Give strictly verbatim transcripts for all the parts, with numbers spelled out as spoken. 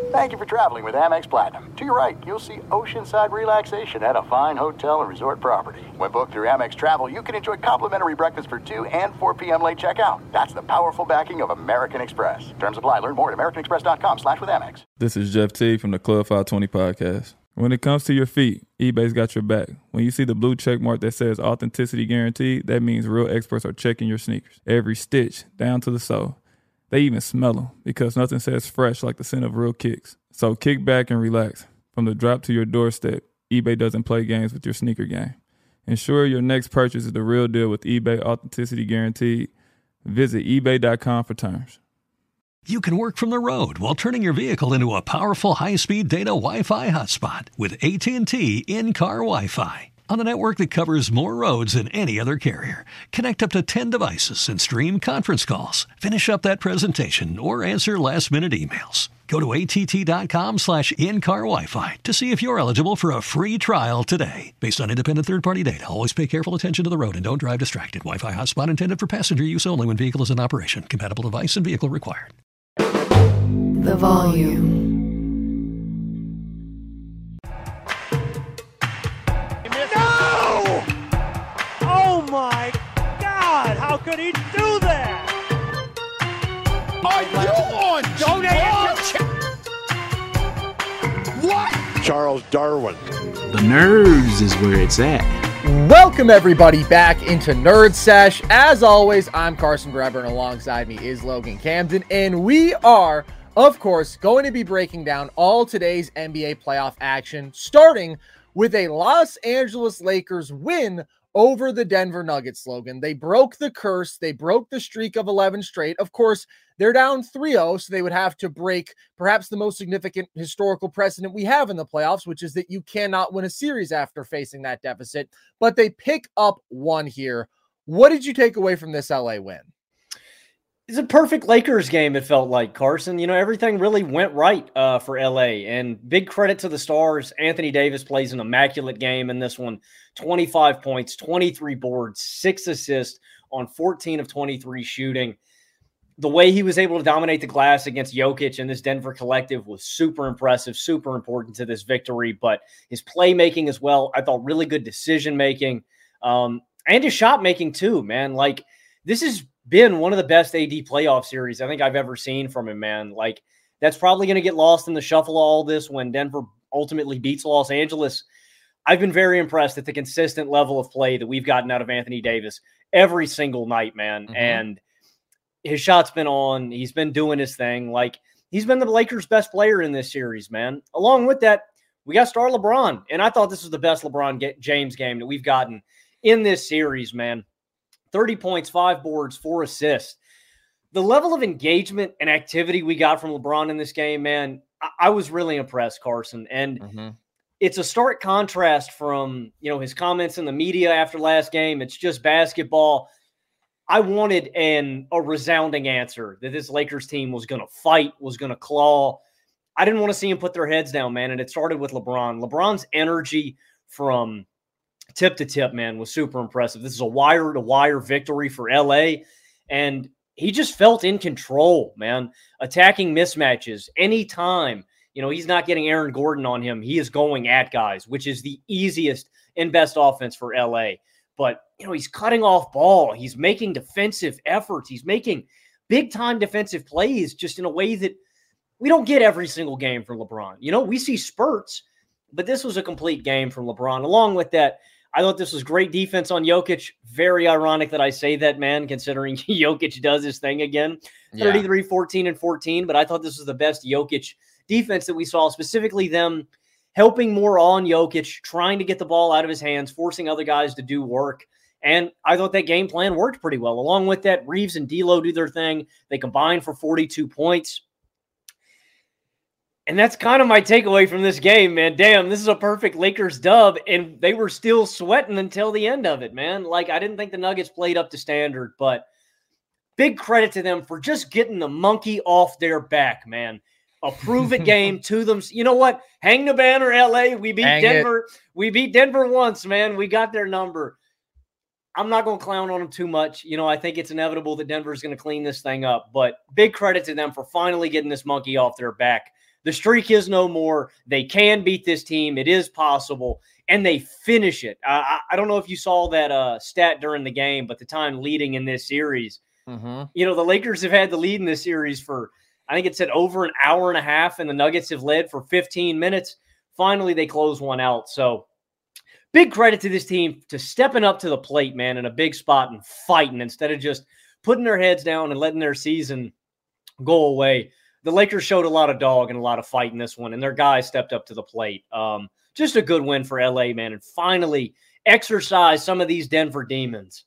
Thank you for traveling with Amex Platinum. To your right, you'll see oceanside relaxation at a fine hotel and resort property. When booked through Amex Travel, you can enjoy complimentary breakfast for two and four p.m. late checkout. That's the powerful backing of American Express. Terms apply. Learn more at americanexpress.com slash with Amex. This is Jeff T from the Club five twenty podcast. When it comes to your feet, eBay's got your back. When you see the blue check mark that says authenticity guaranteed, that means real experts are checking your sneakers. Every stitch, down to the sole. They even smell them because nothing says fresh like the scent of real kicks. So kick back and relax. From the drop to your doorstep, eBay doesn't play games with your sneaker game. Ensure your next purchase is the real deal with eBay Authenticity Guaranteed. Visit ebay dot com for terms. You can work from the road while turning your vehicle into a powerful high-speed data Wi-Fi hotspot with A T and T in-car Wi-Fi. On a network that covers more roads than any other carrier, connect up to ten devices and stream conference calls, finish up that presentation, or answer last-minute emails. Go to att.com slash in-car Wi-Fi to see if you're eligible for a free trial today. Based on independent third-party data, always pay careful attention to the road and don't drive distracted. Wi-Fi hotspot intended for passenger use only when vehicle is in operation. Compatible device and vehicle required. The volume. No! Oh my God! How could he do that? Are you on Don't answer. What? Charles Darwin. The nerves is where it's at. Welcome everybody back into Nerd Sesh. As always, I'm Carson Breber, and alongside me is Logan Camden, and we are, of course, going to be breaking down all today's N B A playoff action, starting with a Los Angeles Lakers win over the Denver Nuggets, Logan. They broke the curse. They broke the streak of eleven straight. Of course, they're down three oh, so they would have to break perhaps the most significant historical precedent we have in the playoffs, which is that you cannot win a series after facing that deficit. But they pick up one here. What did you take away from this L A win? It's a perfect Lakers game, it felt like, Carson. You know, everything really went right uh, for L A, and big credit to the stars. Anthony Davis plays an immaculate game in this one. twenty-five points, twenty-three boards, six assists on fourteen of twenty-three shooting. The way he was able to dominate the glass against Jokic and this Denver collective was super impressive, super important to this victory. But his playmaking as well, I thought really good decision-making, um, and his shot-making too, man. Like, this has been one of the best A D playoff series I think I've ever seen from him, man. Like, that's probably going to get lost in the shuffle of all this when Denver ultimately beats Los Angeles. I've been very impressed at the consistent level of play that we've gotten out of Anthony Davis every single night, man. Mm-hmm. And his shot's been on. He's been doing his thing. Like, he's been the Lakers' best player in this series, man. Along with that, we got star LeBron. And I thought this was the best LeBron James game that we've gotten in this series, man. thirty points, five boards, four assists. The level of engagement and activity we got from LeBron in this game, man, I, I was really impressed, Carson. And mm-hmm. it's a stark contrast from, you know, his comments in the media after last game. It's just basketball. I wanted an a resounding answer that this Lakers team was going to fight, was going to claw. I didn't want to see him put their heads down, man. And it started with LeBron. LeBron's energy from tip to tip, man, was super impressive. This is a wire to wire victory for L A. And he just felt in control, man, attacking mismatches anytime. You know, he's not getting Aaron Gordon on him. He is going at guys, which is the easiest and best offense for L A. But, you know, he's cutting off ball. He's making defensive efforts. He's making big-time defensive plays just in a way that we don't get every single game from LeBron. You know, we see spurts, but this was a complete game from LeBron. Along with that, I thought this was great defense on Jokic. Very ironic that I say that, man, considering Jokic does his thing again. thirty-three, fourteen, and fourteen. But I thought this was the best Jokic defense that we saw, specifically them helping more on Jokic, trying to get the ball out of his hands, forcing other guys to do work. And I thought that game plan worked pretty well. Along with that, Reeves and D'Lo do their thing. They combined for forty-two points. And that's kind of my takeaway from this game, man. Damn, this is a perfect Lakers dub, and they were still sweating until the end of it, man. Like, I didn't think the Nuggets played up to standard, but big credit to them for just getting the monkey off their back, man. A prove-it game to them. You know what? Hang the banner, L A. We beat Hang Denver. it. We beat Denver once, man. We got their number. I'm not going to clown on them too much. You know, I think it's inevitable that Denver's going to clean this thing up, but big credit to them for finally getting this monkey off their back. the streak is no more. They can beat this team. It is possible. And they finish it. I, I don't know if you saw that uh, stat during the game, but the time leading in this series, mm-hmm. you know, the Lakers have had the lead in this series for, I think it said over an hour and a half, and the Nuggets have led for fifteen minutes. Finally, they close one out. So big credit to this team to stepping up to the plate, man, in a big spot and fighting instead of just putting their heads down and letting their season go away. The Lakers showed a lot of dog and a lot of fight in this one, and their guys stepped up to the plate. Um, just a good win for L A, man, and finally exercise some of these Denver demons.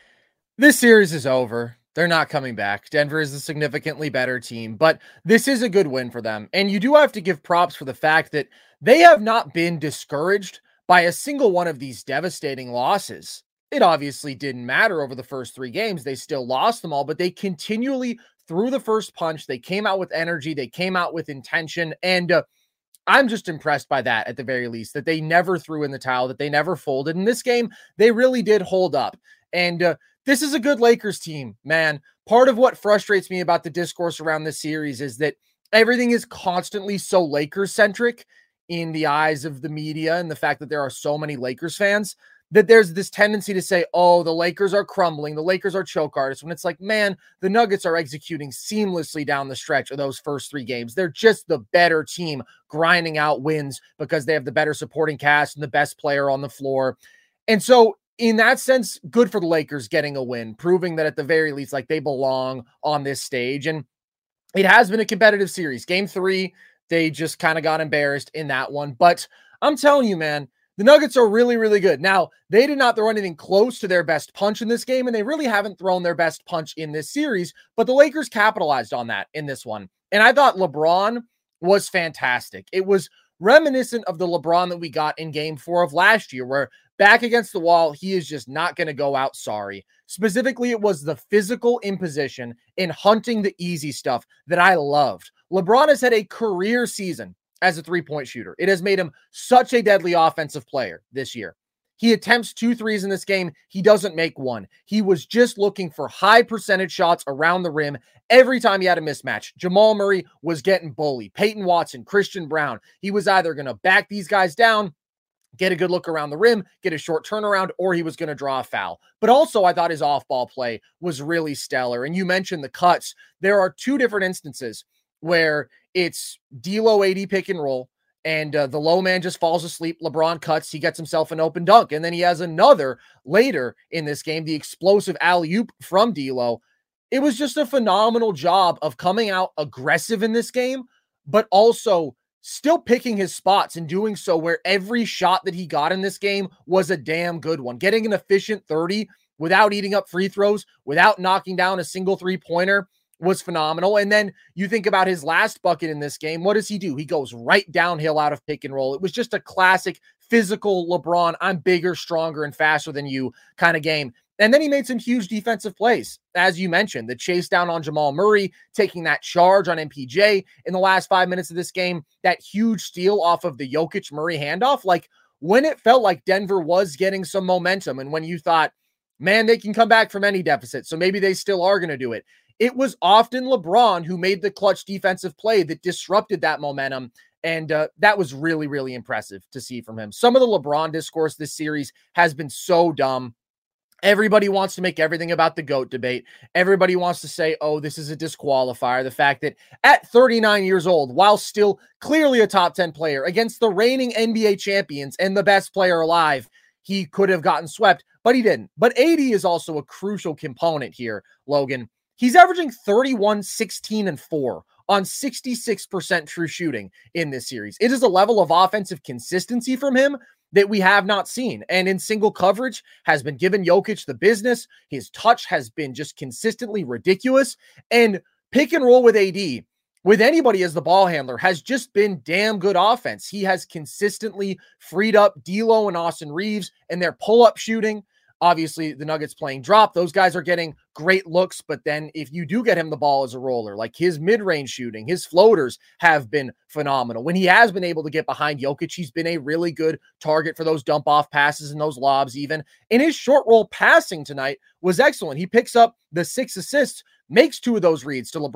This series is over. They're not coming back. Denver is a significantly better team, but this is a good win for them. And you do have to give props for the fact that they have not been discouraged by a single one of these devastating losses. It obviously didn't matter over the first three games. They still lost them all, but they continually threw the first punch. They came out with energy. They came out with intention. And uh, I'm just impressed by that at the very least, that they never threw in the towel, that they never folded. In this game, they really did hold up. And uh, this is a good Lakers team, man. Part of what frustrates me about the discourse around this series is that everything is constantly so Lakers-centric in the eyes of the media and the fact that there are so many Lakers fans, that there's this tendency to say, oh, the Lakers are crumbling, the Lakers are choke artists, when it's like, man, the Nuggets are executing seamlessly down the stretch of those first three games. They're just the better team grinding out wins because they have the better supporting cast and the best player on the floor. And so in that sense, good for the Lakers getting a win, proving that at the very least, like, they belong on this stage. And it has been a competitive series. Game three, they just kind of got embarrassed in that one. But I'm telling you, man, the Nuggets are really, really good. Now, they did not throw anything close to their best punch in this game, and they really haven't thrown their best punch in this series, but the Lakers capitalized on that in this one. And I thought LeBron was fantastic. It was reminiscent of the LeBron that we got in game four of last year, where back against the wall, he is just not going to go out sorry. Specifically, it was the physical imposition in hunting the easy stuff that I loved. LeBron has had a career season as a three-point shooter. It has made him such a deadly offensive player this year. He attempts two threes in this game. He doesn't make one. He was just looking for high percentage shots around the rim every time he had a mismatch. Jamal Murray was getting bullied. Peyton Watson, Christian Brown. He was either going to back these guys down, get a good look around the rim, get a short turnaround, or he was going to draw a foul. But also, I thought his off-ball play was really stellar. And you mentioned the cuts. There are two different instances where it's D'Lo A D pick and roll, and uh, the low man just falls asleep. LeBron cuts. He gets himself an open dunk. And then he has another later in this game, the explosive alley-oop from D'Lo. It was just a phenomenal job of coming out aggressive in this game, but also still picking his spots and doing so where every shot that he got in this game was a damn good one. Getting an efficient thirty without eating up free throws, without knocking down a single three-pointer, was phenomenal. And then you think about his last bucket in this game. What does he do? He goes right downhill out of pick and roll. It was just a classic physical LeBron, I'm bigger, stronger, and faster than you kind of game. And then he made some huge defensive plays. As you mentioned, the chase down on Jamal Murray, taking that charge on M P J in the last five minutes of this game, that huge steal off of the Jokic-Murray handoff. Like, when it felt like Denver was getting some momentum and when you thought, man, they can come back from any deficit, so maybe they still are going to do it. It was often LeBron who made the clutch defensive play that disrupted that momentum. And uh, that was really, really impressive to see from him. Some of the LeBron discourse this series has been so dumb. Everybody wants to make everything about the GOAT debate. Everybody wants to say, oh, this is a disqualifier. The fact that at thirty-nine years old, while still clearly a top ten player against the reigning N B A champions and the best player alive, he could have gotten swept, but he didn't. But A D is also a crucial component here, Logan. He's averaging thirty-one, sixteen, and four on sixty-six percent true shooting in this series. It is a level of offensive consistency from him that we have not seen. And in single coverage has been given Jokic the business. His touch has been just consistently ridiculous. And pick and roll with A D, with anybody as the ball handler, has just been damn good offense. He has consistently freed up D'Lo and Austin Reeves and their pull-up shooting. Obviously, the Nuggets playing drop. Those guys are getting great looks, but then if you do get him the ball as a roller, like his mid-range shooting, his floaters have been phenomenal. When he has been able to get behind Jokic, he's been a really good target for those dump-off passes and those lobs even. And his short roll passing tonight was excellent. He picks up the six assists, makes two of those reads to LeBron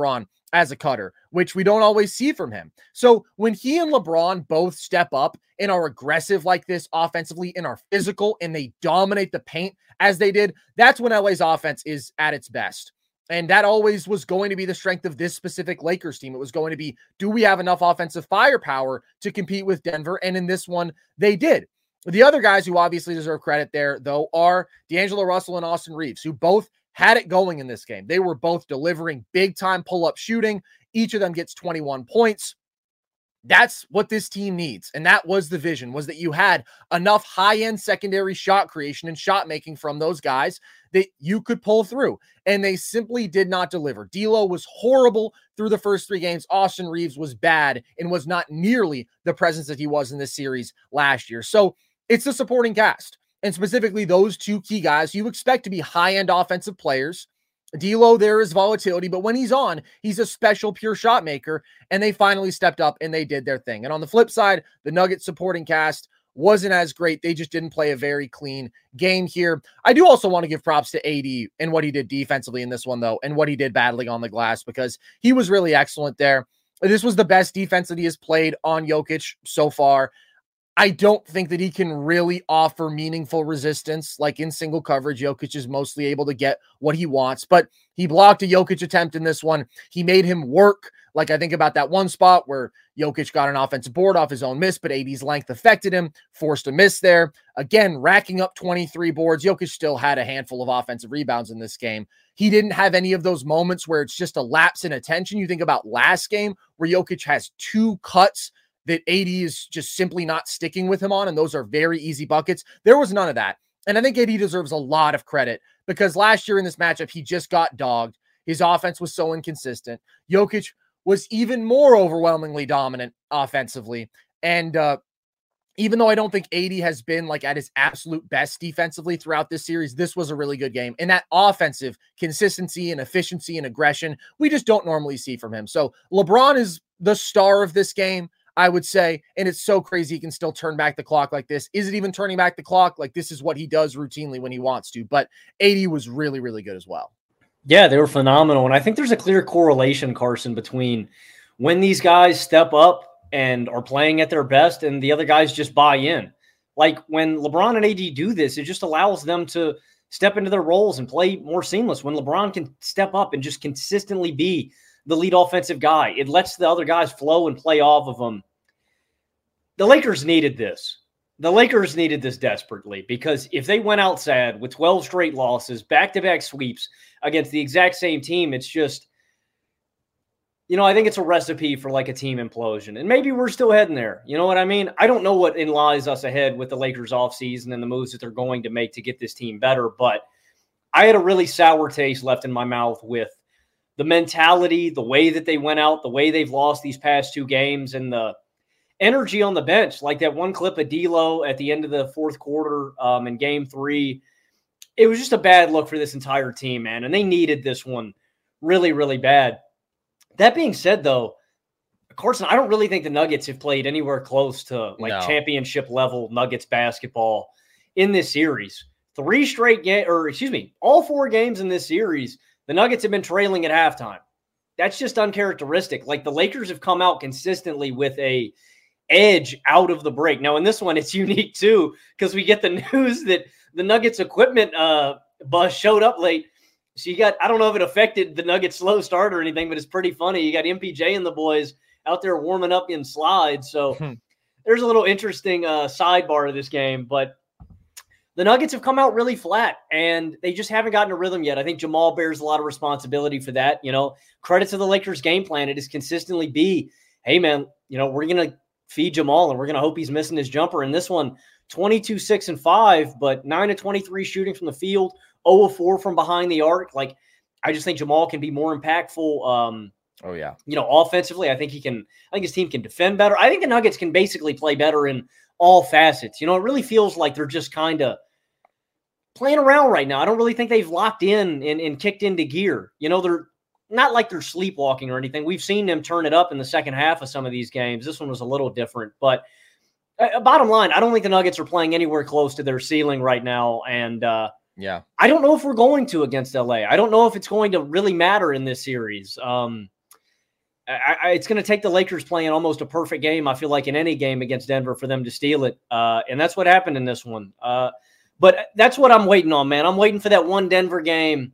as a cutter, which we don't always see from him. So when he and LeBron both step up and are aggressive like this offensively and are physical and they dominate the paint as they did, that's when L A's offense is at its best. And that always was going to be the strength of this specific Lakers team. It was going to be, do we have enough offensive firepower to compete with Denver? And in this one, they did. The other guys who obviously deserve credit there, though, are D'Angelo Russell and Austin Reeves, who both had it going in this game. They were both delivering big-time pull-up shooting. Each of them gets twenty-one points. That's what this team needs. And that was the vision, was that you had enough high-end secondary shot creation and shot making from those guys that you could pull through. And they simply did not deliver. D'Lo was horrible through the first three games. Austin Reeves was bad and was not nearly the presence that he was in this series last year. So it's the supporting cast. And specifically those two key guys you expect to be high-end offensive players. D'Lo, there is volatility, but when he's on, he's a special pure shot maker, and they finally stepped up and they did their thing. And on the flip side, the Nuggets supporting cast wasn't as great. They just didn't play a very clean game here. I do also want to give props to A D and what he did defensively in this one, though, and what he did battling on the glass, because he was really excellent there. This was the best defense that he has played on Jokic so far. I don't think that he can really offer meaningful resistance. Like in single coverage, Jokic is mostly able to get what he wants, but he blocked a Jokic attempt in this one. He made him work. Like I think about that one spot where Jokic got an offensive board off his own miss, but A D's length affected him, forced a miss there. Again, racking up twenty-three boards. Jokic still had a handful of offensive rebounds in this game. He didn't have any of those moments where it's just a lapse in attention. You think about last game where Jokic has two cuts that A D is just simply not sticking with him on, and those are very easy buckets. There was none of that. And I think A D deserves a lot of credit because last year in this matchup, he just got dogged. His offense was so inconsistent. Jokic was even more overwhelmingly dominant offensively. And uh, even though I don't think A D has been like at his absolute best defensively throughout this series, this was a really good game. And that offensive consistency and efficiency and aggression, we just don't normally see from him. So LeBron is the star of this game, I would say, and it's so crazy he can still turn back the clock like this. Is it even turning back the clock? Like, this is what he does routinely when he wants to, but A D was really, really good as well. Yeah, they were phenomenal, and I think there's a clear correlation, Carson, between when these guys step up and are playing at their best and the other guys just buy in. Like, when LeBron and A D do this, it just allows them to step into their roles and play more seamless. When LeBron can step up and just consistently be the lead offensive guy, it lets the other guys flow and play off of them. The Lakers needed this. The Lakers needed this desperately because if they went out sad with twelve straight losses, back-to-back sweeps against the exact same team, it's just, you know, I think it's a recipe for like a team implosion. And maybe we're still heading there. You know what I mean? I don't know what in lies us ahead with the Lakers offseason and the moves that they're going to make to get this team better, but I had a really sour taste left in my mouth with the mentality, the way that they went out, the way they've lost these past two games, and the energy on the bench. Like that one clip of D'Lo at the end of the fourth quarter um, in game three. It was just a bad look for this entire team, man, and they needed this one really, really bad. That being said, though, Carson, I don't really think the Nuggets have played anywhere close to like no. championship level Nuggets basketball in this series. Three straight games, or excuse me, all four games in this series, the Nuggets have been trailing at halftime. That's just uncharacteristic. Like the Lakers have come out consistently with a edge out of the break. Now in this one, it's unique too, because we get the news that the Nuggets equipment uh, bus showed up late. So you got, I don't know if it affected the Nuggets slow start or anything, but it's pretty funny. You got M P J and the boys out there warming up in slides. So hmm. there's a little interesting uh, sidebar of this game, but the Nuggets have come out really flat, and they just haven't gotten a rhythm yet. I think Jamal bears a lot of responsibility for that. You know, credit to the Lakers game plan. It is consistently be, hey, man, you know, we're going to feed Jamal, and we're going to hope he's missing his jumper. In this one, twenty-two, six, and five, but nine of twenty-three shooting from the field, zero of four from behind the arc. Like, I just think Jamal can be more impactful. Um, oh, yeah. You know, offensively, I think he can, I think his team can defend better. I think the Nuggets can basically play better in all facets. You know, it really feels like they're just kind of playing around right now. I don't really think they've locked in and, and kicked into gear. You know, they're not like they're sleepwalking or anything. We've seen them turn it up in the second half of some of these games. This one was a little different. But uh, bottom line, I don't think the Nuggets are playing anywhere close to their ceiling right now. And uh, yeah, I don't know if we're going to against L A. I don't know if it's going to really matter in this series. Um, I, I, it's going to take the Lakers playing almost a perfect game, I feel like, in any game against Denver for them to steal it. Uh, and that's what happened in this one. Uh, but that's what I'm waiting on, man. I'm waiting for that one Denver game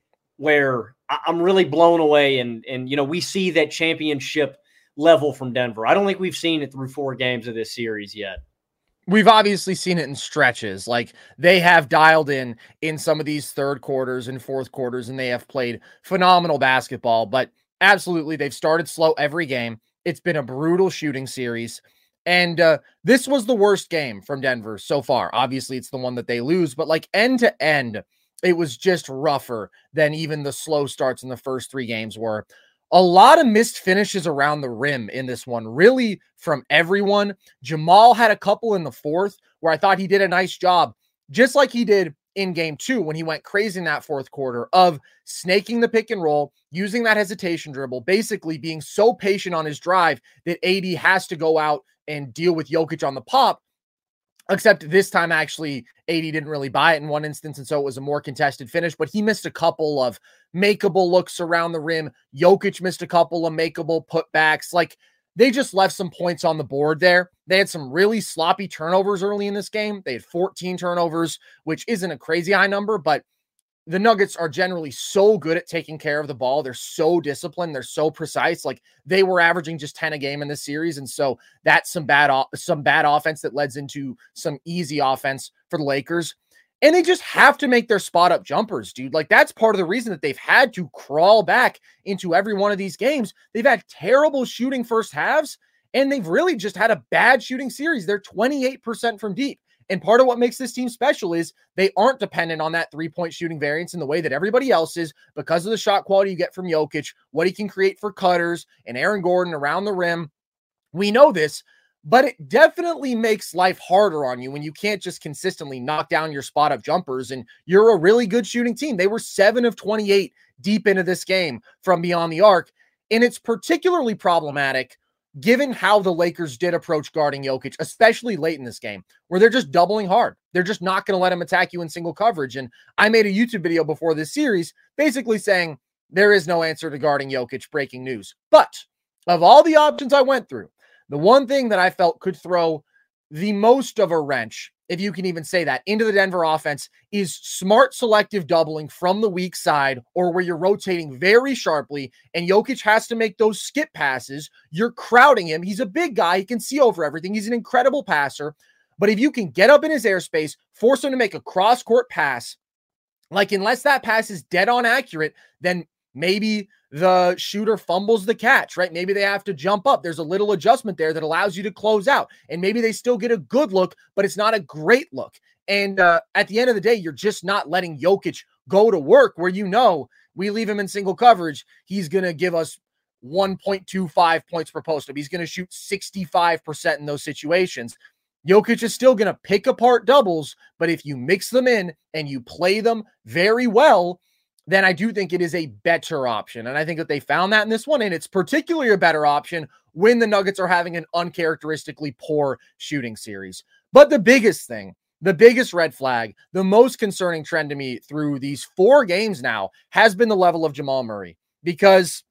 where I, I'm really blown away. And, and, you know, we see that championship level from Denver. I don't think we've seen it through four games of this series yet. We've obviously seen it in stretches. Like, they have dialed in in some of these third quarters and fourth quarters, and they have played phenomenal basketball. But absolutely, they've started slow every game. It's been a brutal shooting series. And uh, this was the worst game from Denver so far. Obviously, it's the one that they lose. But like end to end, it was just rougher than even the slow starts in the first three games were. A lot of missed finishes around the rim in this one, really from everyone. Jamal had a couple in the fourth where I thought he did a nice job, just like he did in game two when he went crazy in that fourth quarter of snaking the pick and roll, using that hesitation dribble, basically being so patient on his drive that A D has to go out and deal with Jokic on the pop. Except this time, actually, A D didn't really buy it in one instance, and so it was a more contested finish, but he missed a couple of makeable looks around the rim. Jokic missed a couple of makeable putbacks. Like, they just left some points on the board there. They had some really sloppy turnovers early in this game. They had fourteen turnovers, which isn't a crazy high number, but the Nuggets are generally so good at taking care of the ball. They're so disciplined. They're so precise. Like, they were averaging just ten a game in this series. And so that's some bad, some bad offense that leads into some easy offense for the Lakers. And they just have to make their spot up jumpers, dude. Like, that's part of the reason that they've had to crawl back into every one of these games. They've had terrible shooting first halves, and they've really just had a bad shooting series. They're twenty-eight percent from deep. And part of what makes this team special is they aren't dependent on that three-point shooting variance in the way that everybody else is because of the shot quality you get from Jokic, what he can create for cutters and Aaron Gordon around the rim. We know this, but it definitely makes life harder on you when you can't just consistently knock down your spot-up jumpers, and you're a really good shooting team. They were seven of twenty-eight deep into this game from beyond the arc, and it's particularly problematic given how the Lakers did approach guarding Jokic, especially late in this game, where they're just doubling hard. They're just not going to let him attack you in single coverage. And I made a YouTube video before this series basically saying there is no answer to guarding Jokic, breaking news. But of all the options I went through, the one thing that I felt could throw the most of a wrench, if you can even say that, into the Denver offense is smart selective doubling from the weak side, or where you're rotating very sharply and Jokic has to make those skip passes. You're crowding him. He's a big guy. He can see over everything. He's an incredible passer. But if you can get up in his airspace, force him to make a cross-court pass, like unless that pass is dead on accurate, then maybe the shooter fumbles the catch, right? Maybe they have to jump up. There's a little adjustment there that allows you to close out. And maybe they still get a good look, but it's not a great look. And uh, at the end of the day, you're just not letting Jokic go to work where, you know, we leave him in single coverage, he's going to give us one point two five points per post-up. He's going to shoot sixty-five percent in those situations. Jokic is still going to pick apart doubles, but if you mix them in and you play them very well, then I do think it is a better option. And I think that they found that in this one. And it's particularly a better option when the Nuggets are having an uncharacteristically poor shooting series. But the biggest thing, the biggest red flag, the most concerning trend to me through these four games now has been the level of Jamal Murray. Because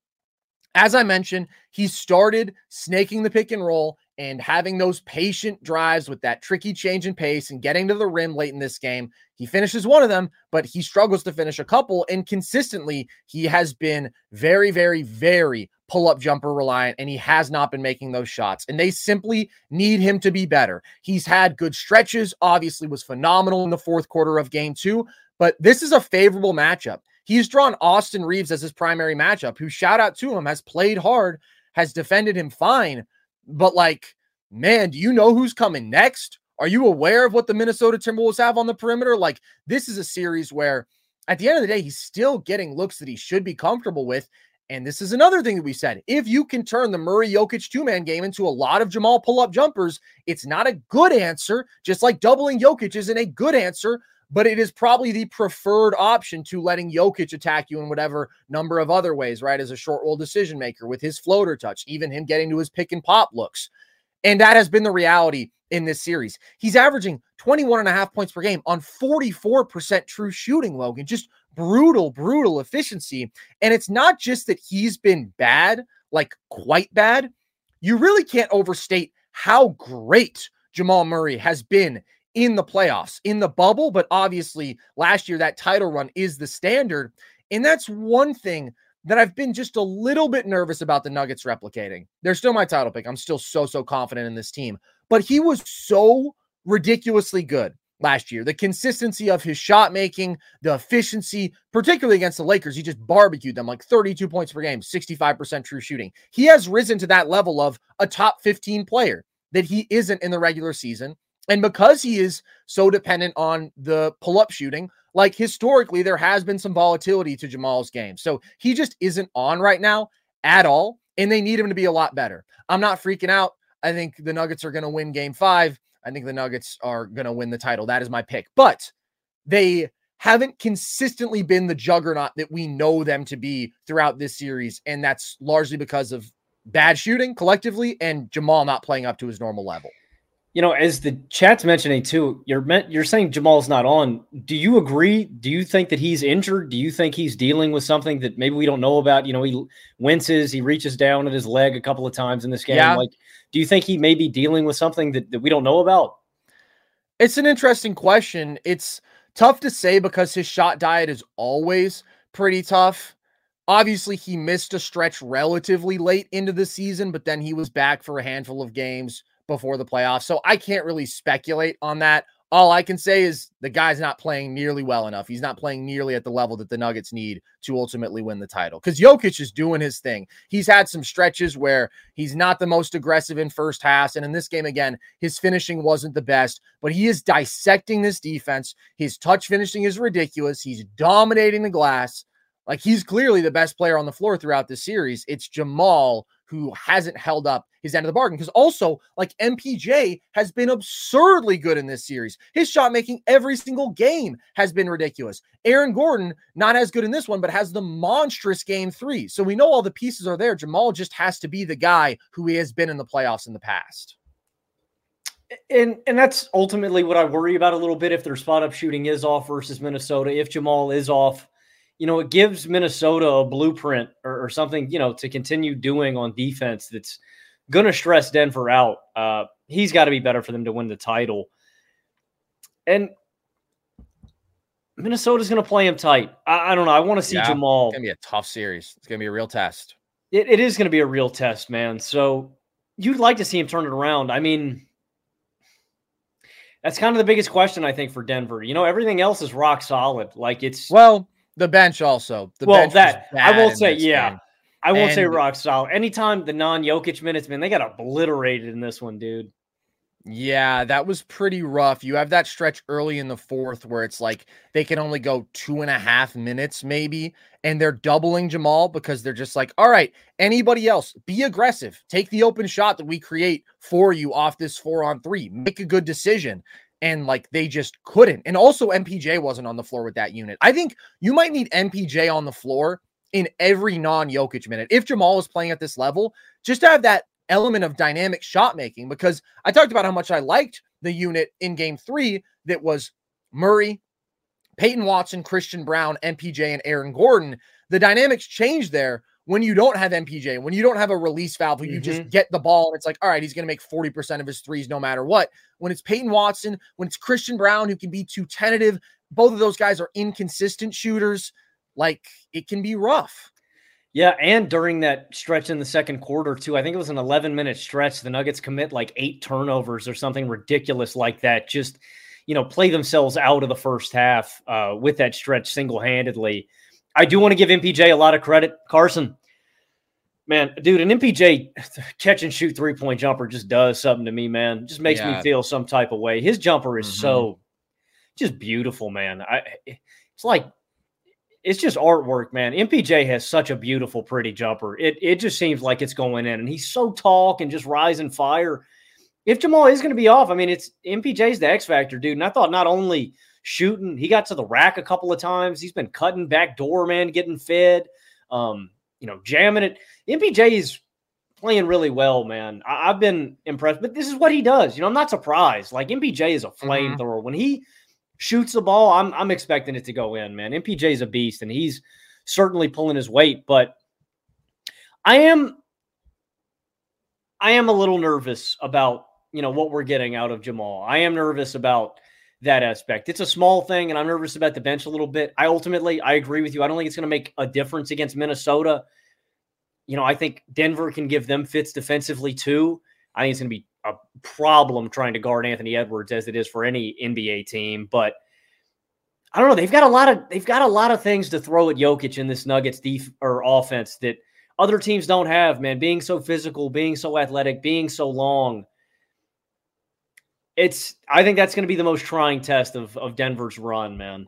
as I mentioned, he started snaking the pick and roll and having those patient drives with that tricky change in pace and getting to the rim late in this game. He finishes one of them, but he struggles to finish a couple. And consistently, he has been very, very, very pull-up jumper reliant, and he has not been making those shots. And they simply need him to be better. He's had good stretches, obviously was phenomenal in the fourth quarter of game two, but this is a favorable matchup. He's drawn Austin Reeves as his primary matchup, who, shout out to him, has played hard, has defended him fine. But like, man, do you know who's coming next? Are you aware of what the Minnesota Timberwolves have on the perimeter? Like, this is a series where at the end of the day, he's still getting looks that he should be comfortable with. And this is another thing that we said. If you can turn the Murray-Jokic two-man game into a lot of Jamal pull-up jumpers, it's not a good answer, just like doubling Jokic isn't a good answer, but it is probably the preferred option to letting Jokic attack you in whatever number of other ways, right? As a short roll decision maker with his floater touch, even him getting to his pick and pop looks. And that has been the reality in this series. He's averaging twenty-one and a half points per game on forty-four percent true shooting, Logan. Just brutal, brutal efficiency. And it's not just that he's been bad. like quite bad, you really can't overstate how great Jamal Murray has been in the playoffs, in the bubble. But obviously last year, that title run is the standard. And that's one thing that I've been just a little bit nervous about the Nuggets replicating. They're still my title pick. I'm still so, so confident in this team. But he was so ridiculously good last year. The consistency of his shot making, the efficiency, particularly against the Lakers, he just barbecued them like thirty-two points per game, sixty-five percent true shooting. He has risen to that level of a top fifteen player that he isn't in the regular season. And because he is so dependent on the pull-up shooting, like historically, there has been some volatility to Jamal's game. So he just isn't on right now at all. And they need him to be a lot better. I'm not freaking out. I think the Nuggets are going to win game five. I think the Nuggets are going to win the title. That is my pick. But they haven't consistently been the juggernaut that we know them to be throughout this series. And that's largely because of bad shooting collectively and Jamal not playing up to his normal level. You know, as the chat's mentioning too, you're meant, you're saying Jamal's not on. Do you agree? Do you think that he's injured? Do you think he's dealing with something that maybe we don't know about? You know, he winces, he reaches down at his leg a couple of times in this game. Yeah. Like, do you think he may be dealing with something that, that we don't know about? It's an interesting question. It's tough to say because his shot diet is always pretty tough. Obviously, he missed a stretch relatively late into the season, but then he was back for a handful of games before the playoffs. So I can't really speculate on that. All I can say is the guy's not playing nearly well enough. He's not playing nearly at the level that the Nuggets need to ultimately win the title. Because Jokic is doing his thing. He's had some stretches where he's not the most aggressive in first halves. And in this game, again, his finishing wasn't the best. But he is dissecting this defense. His touch finishing is ridiculous. He's dominating the glass. Like, he's clearly the best player on the floor throughout this series. It's Jamal who hasn't held up his end of the bargain. Because also, like, M P J has been absurdly good in this series. His shot making every single game has been ridiculous. Aaron Gordon, not as good in this one, but has the monstrous game three. So we know all the pieces are there. Jamal just has to be the guy who he has been in the playoffs in the past. And and that's ultimately what I worry about a little bit if their spot up shooting is off versus Minnesota. If Jamal is off, you know, it gives Minnesota a blueprint or, or something, you know, to continue doing on defense that's going to stress Denver out. Uh, he's got to be better for them to win the title. And Minnesota's going to play him tight. I, I don't know. I want to see yeah, Jamal. It's going to be a tough series. It's going to be a real test. It, it is going to be a real test, man. So you'd like to see him turn it around. I mean, that's kind of the biggest question, I think, for Denver. You know, everything else is rock solid. Like, it's – well – the bench also. The well, bench that I won't say, yeah. game. I won't and, say rock solid. Anytime the non-Jokic minutes, man, they got obliterated in this one, dude. Yeah, that was pretty rough. You have that stretch early in the fourth where it's like they can only go two and a half minutes maybe, and they're doubling Jamal because they're just like, all right, anybody else, be aggressive. Take the open shot that we create for you off this four on three. Make a good decision. And like they just couldn't. And also M P J wasn't on the floor with that unit. I think you might need M P J on the floor in every non-Jokic minute. If Jamal is playing at this level, just to have that element of dynamic shot making, because I talked about how much I liked the unit in game three that was Murray, Peyton Watson, Christian Brown, M P J, and Aaron Gordon. The dynamics change there when you don't have M P J, when you don't have a release valve, where you mm-hmm. just get the ball and it's like, all right, he's going to make forty percent of his threes no matter what. When it's Peyton Watson, when it's Christian Brown, who can be too tentative, both of those guys are inconsistent shooters. Like, it can be rough. Yeah, and during that stretch in the second quarter, too, I think it was an eleven-minute stretch, the Nuggets commit like eight turnovers or something ridiculous like that. Just, you know, play themselves out of the first half uh, with that stretch single-handedly. I do want to give M P J a lot of credit. Carson, man, dude, an M P J catch and shoot three-point jumper just does something to me, man. Just makes yeah. me feel some type of way. His jumper is mm-hmm. so just beautiful, man. I, it's like, it's just artwork, man. M P J has such a beautiful, pretty jumper. It it just seems like it's going in, and he's so tall and just rising fire. If Jamal is going to be off, I mean, it's M P J's the X factor, dude. And I thought not only shooting, he got to the rack a couple of times. He's been cutting back door, man, getting fed, um, you know, jamming it. M P J is playing really well, man. I, I've been impressed, but this is what he does. You know, I'm not surprised. Like, M P J is a flamethrower. Mm-hmm. When he shoots the ball, I'm I'm expecting it to go in, man. M P J's a beast, and he's certainly pulling his weight. But I am I am a little nervous about, you know, what we're getting out of Jamal. I am nervous about that aspect. It's a small thing, and I'm nervous about the bench a little bit. I ultimately, I agree with you. I don't think it's going to make a difference against Minnesota. You know, I think Denver can give them fits defensively too. I think it's going to be a problem trying to guard Anthony Edwards as it is for any N B A team. But I don't know. They've got a lot of they've got a lot of things to throw at Jokic in this Nuggets def- or offense that other teams don't have. Man, being so physical, being so athletic, being so long. It's. I think that's going to be the most trying test of of Denver's run, man.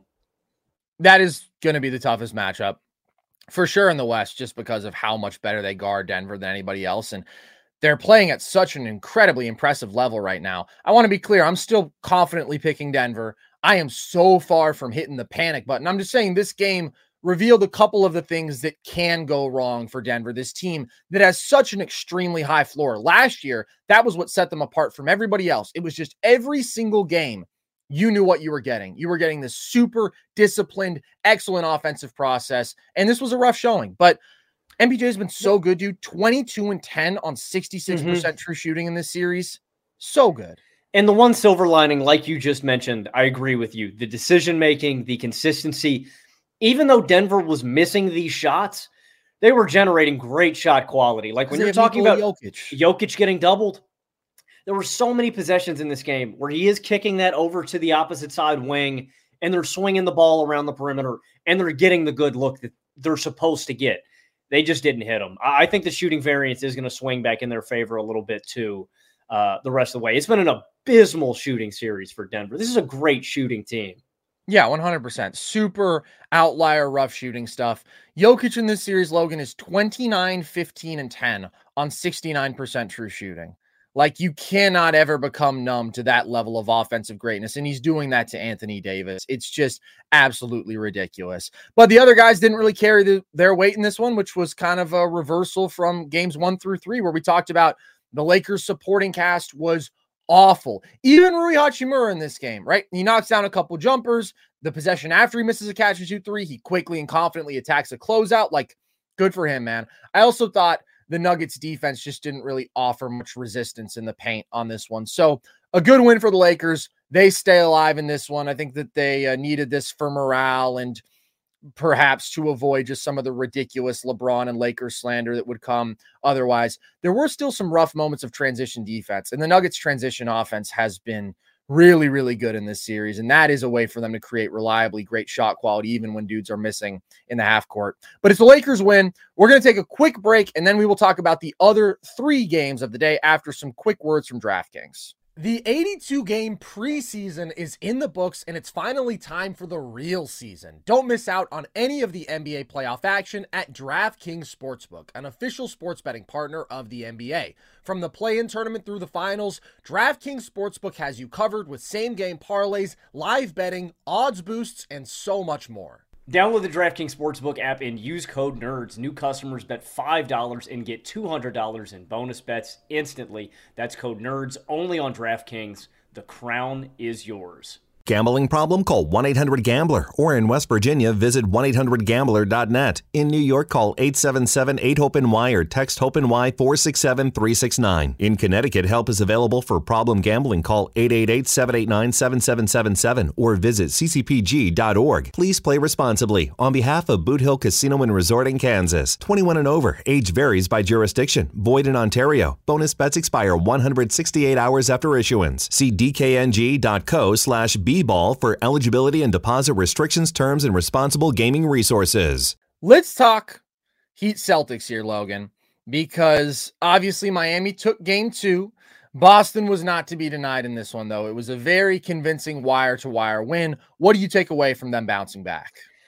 That is going to be the toughest matchup for sure in the West, just because of how much better they guard Denver than anybody else. And they're playing at such an incredibly impressive level right now. I want to be clear. I'm still confidently picking Denver. I am so far from hitting the panic button. I'm just saying this game revealed a couple of the things that can go wrong for Denver, this team that has such an extremely high floor. Last year, that was what set them apart from everybody else. It was just every single game, you knew what you were getting. You were getting this super disciplined, excellent offensive process, and this was a rough showing. But M P J has been so good, dude. twenty-two and ten on sixty-six percent mm-hmm. true shooting in this series. So good. And the one silver lining, like you just mentioned, I agree with you. The decision-making, the consistency, even though Denver was missing these shots, they were generating great shot quality. Like when you're talking about Jokic. Jokic getting doubled, there were so many possessions in this game where he is kicking that over to the opposite side wing, and they're swinging the ball around the perimeter, and they're getting the good look that they're supposed to get. They just didn't hit them. I think the shooting variance is going to swing back in their favor a little bit too uh, the rest of the way. It's been an abysmal shooting series for Denver. This is a great shooting team. Yeah, one hundred percent. Super outlier, rough shooting stuff. Jokic in this series, Logan, is twenty-nine, fifteen, and ten on sixty-nine percent true shooting. Like, you cannot ever become numb to that level of offensive greatness, and he's doing that to Anthony Davis. It's just absolutely ridiculous. But the other guys didn't really carry the, their weight in this one, which was kind of a reversal from games one through three, where we talked about the Lakers supporting cast was awful. Even Rui Hachimura in this game, right? He knocks down a couple jumpers. The possession after he misses a catch and shoot three, he quickly and confidently attacks a closeout. Like, good for him, man. I also thought the Nuggets defense just didn't really offer much resistance in the paint on this one. So a good win for the Lakers. They stay alive in this one. I think that they uh, needed this for morale and perhaps to avoid just some of the ridiculous LeBron and Lakers slander that would come otherwise. There were still some rough moments of transition defense, and the Nuggets transition offense has been really, really good in this series. And that is a way for them to create reliably great shot quality, even when dudes are missing in the half court. But if the Lakers win, we're going to take a quick break, and then we will talk about the other three games of the day after some quick words from DraftKings. The eighty-two game preseason is in the books, and it's finally time for the real season. Don't miss out on any of the N B A playoff action at DraftKings Sportsbook, an official sports betting partner of the N B A. From the play-in tournament through the finals, DraftKings Sportsbook has you covered with same-game parlays, live betting, odds boosts, and so much more. Download the DraftKings Sportsbook app and use code NERDS. New customers bet five dollars and get two hundred dollars in bonus bets instantly. That's code NERDS only on DraftKings. The crown is yours. Gambling problem? Call one eight hundred gambler. Or in West Virginia, visit one eight hundred gambler dot net. In New York, call eight seven seven eight hope N Y or text HOPE-NY four six seven three six nine. In Connecticut, help is available for problem gambling. Call eight eight eight seven eight nine seven seven seven seven or visit c c p g dot org. Please play responsibly. On behalf of Boot Hill Casino and Resort in Kansas, twenty-one and over. Age varies by jurisdiction. Void in Ontario. Bonus bets expire one hundred sixty-eight hours after issuance. See d k n g dot co slash b ball for eligibility and deposit restrictions, terms, and responsible gaming resources. Let's talk Heat Celtics here, Logan, because obviously Miami took game two. Boston was not to be denied in this one, though. It was a very convincing wire-to-wire win. What do you take away from them bouncing back?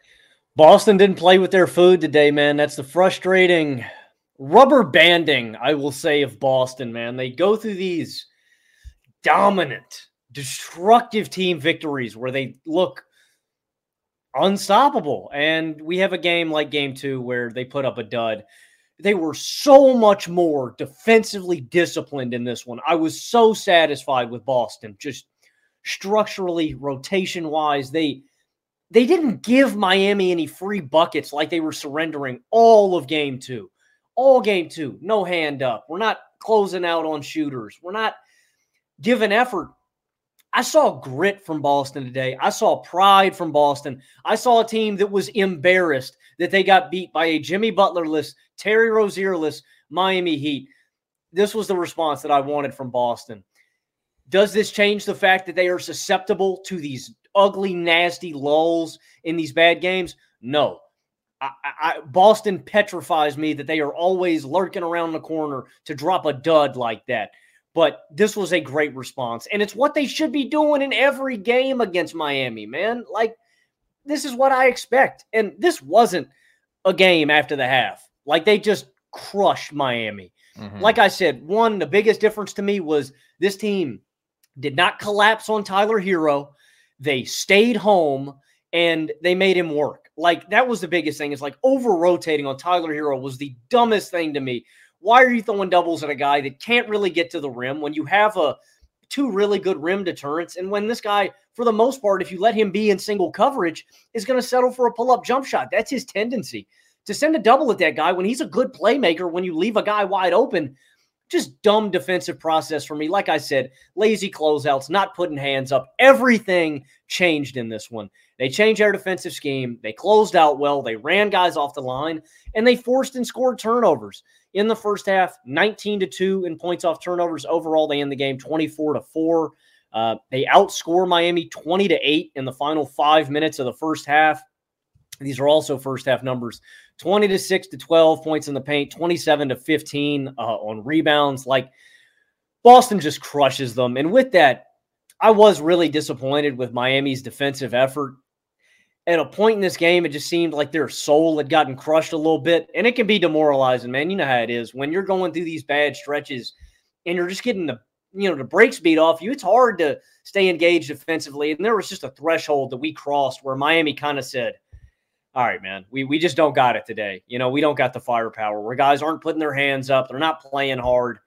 Boston didn't play with their food today, man. That's the frustrating rubber banding, I will say, of Boston, man. They go through these dominant, destructive team victories where they look unstoppable. And we have a game like game two where they put up a dud. They were so much more defensively disciplined in this one. I was so satisfied with Boston, just structurally, rotation-wise. They, they didn't give Miami any free buckets like they were surrendering all of game two. all game two, no hand up. We're not closing out on shooters. We're not giving effort. I saw grit from Boston today. I saw pride from Boston. I saw a team that was embarrassed that they got beat by a Jimmy Butler-less, Terry Rozier-less Miami Heat. This was the response that I wanted from Boston. Does this change the fact that they are susceptible to these ugly, nasty lulls in these bad games? No. I, I, Boston petrifies me that they are always lurking around the corner to drop a dud like that. But this was a great response. And it's what they should be doing in every game against Miami, man. Like, this is what I expect. And this wasn't a game after the half. Like, they just crushed Miami. Mm-hmm. Like I said, one, the biggest difference to me was this team did not collapse on Tyler Hero. They stayed home, and they made him work. Like, that was the biggest thing. It's like over-rotating on Tyler Hero was the dumbest thing to me. Why are you throwing doubles at a guy that can't really get to the rim when you have a two really good rim deterrents? And when this guy, for the most part, if you let him be in single coverage, is going to settle for a pull-up jump shot. That's his tendency. To send a double at that guy when he's a good playmaker, when you leave a guy wide open, just dumb defensive process for me. Like I said, lazy closeouts, not putting hands up. Everything changed in this one. They changed their defensive scheme. They closed out well. They ran guys off the line, and they forced and scored turnovers. In the first half, nineteen to two in points off turnovers. Overall, they end the game twenty-four to four. Uh, they outscore Miami twenty to eight in the final five minutes of the first half. These are also first half numbers. twenty to six to twelve points in the paint, twenty-seven to fifteen uh, on rebounds. Like, Boston just crushes them. And with that, I was really disappointed with Miami's defensive effort. At a point in this game, it just seemed like their soul had gotten crushed a little bit. And it can be demoralizing, man. You know how it is. When you're going through these bad stretches and you're just getting the, you know, the brakes beat off you, it's hard to stay engaged defensively. And there was just a threshold that we crossed where Miami kind of said, all right, man, we we just don't got it today. You know, we don't got the firepower where guys aren't putting their hands up. They're not playing hard.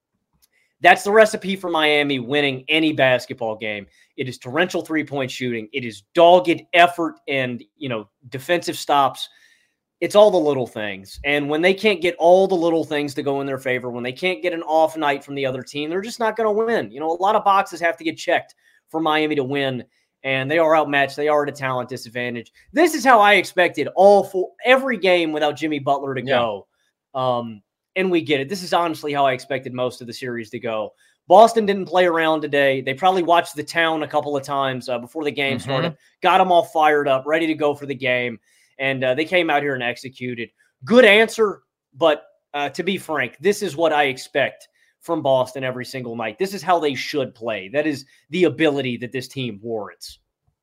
That's the recipe for Miami winning any basketball game. It is torrential three-point shooting. It is dogged effort and, you know, defensive stops. It's all the little things. And when they can't get all the little things to go in their favor, when they can't get an off night from the other team, they're just not going to win. You know, a lot of boxes have to get checked for Miami to win. And they are outmatched. They are at a talent disadvantage. This is how I expected all four, every game without Jimmy Butler to go. Yeah. Um, and we get it. This is honestly how I expected most of the series to go. Boston didn't play around today. They probably watched The Town a couple of times uh, before the game mm-hmm. started, got them all fired up, ready to go for the game. And uh, they came out here and executed. Good answer, but uh, to be frank, this is what I expect from Boston every single night. This is how they should play. That is the ability that this team warrants.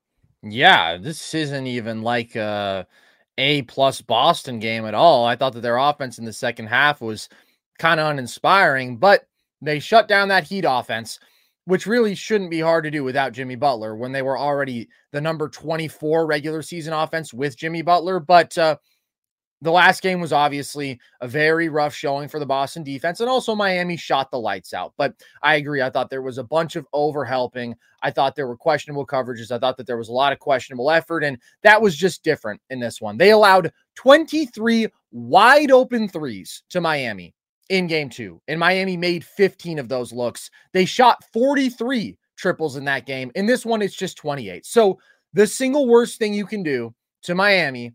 Yeah, this isn't even like a A-plus Boston game at all. I thought that their offense in the second half was kind of uninspiring, but they shut down that Heat offense, which really shouldn't be hard to do without Jimmy Butler when they were already the number twenty-four regular season offense with Jimmy Butler. But uh, the last game was obviously a very rough showing for the Boston defense, and also Miami shot the lights out. But I agree. I thought there was a bunch of overhelping. I thought there were questionable coverages. I thought that there was a lot of questionable effort, and that was just different in this one. They allowed twenty-three wide open threes to Miami in game two, and Miami made fifteen of those looks. They shot forty-three triples in that game. In this one, it's just twenty-eight. So the single worst thing you can do to Miami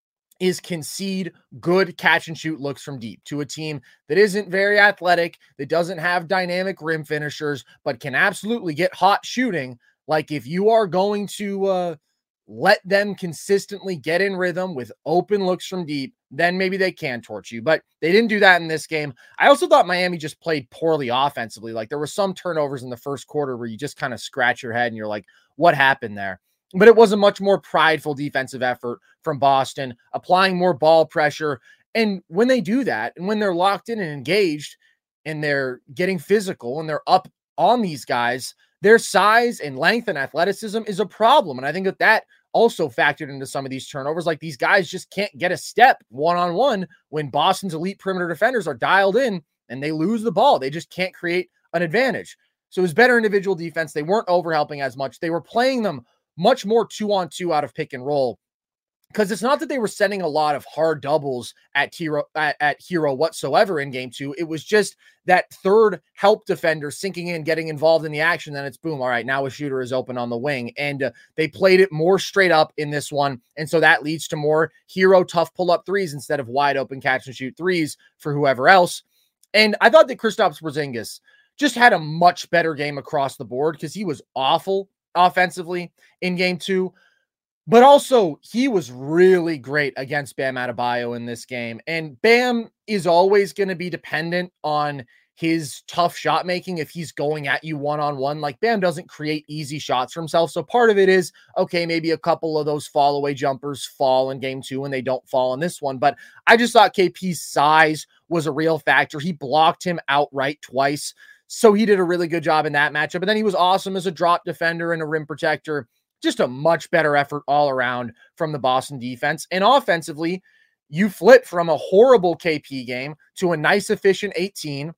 is concede good catch and shoot looks from deep to a team that isn't very athletic, that doesn't have dynamic rim finishers, but can absolutely get hot shooting. Like, if you are going to uh, let them consistently get in rhythm with open looks from deep, then maybe they can torch you. But they didn't do that in this game. I also thought Miami just played poorly offensively. Like, there were some turnovers in the first quarter where you just kind of scratch your head and you're like, what happened there? But it was a much more prideful defensive effort from Boston, applying more ball pressure. And when they do that, and when they're locked in and engaged, and they're getting physical, and they're up on these guys, their size and length and athleticism is a problem. And I think that that also factored into some of these turnovers. Like, these guys just can't get a step one-on-one when Boston's elite perimeter defenders are dialed in and they lose the ball. They just can't create an advantage. So it was better individual defense. They weren't overhelping as much. They were playing them much more two-on-two out of pick and roll. because it's not that they were sending a lot of hard doubles at Hero, at, at Hero whatsoever in game two. It was just that third help defender sinking in, getting involved in the action. Then it's boom. All right, now a shooter is open on the wing. And uh, they played it more straight up in this one. And so that leads to more Hero tough pull-up threes instead of wide open catch and shoot threes for whoever else. And I thought that Kristaps Porzingis just had a much better game across the board because he was awful offensively in game two. But also, he was really great against Bam Adebayo in this game. And Bam is always going to be dependent on his tough shot making if he's going at you one-on-one. Like, Bam doesn't create easy shots for himself. So part of it is, okay, maybe a couple of those fall away jumpers fall in game two and they don't fall in this one. But I just thought K P's size was a real factor. He blocked him outright twice. So he did a really good job in that matchup. And then he was awesome as a drop defender and a rim protector. Just a much better effort all around from the Boston defense. And offensively, you flip from a horrible K P game to a nice, efficient eighteen.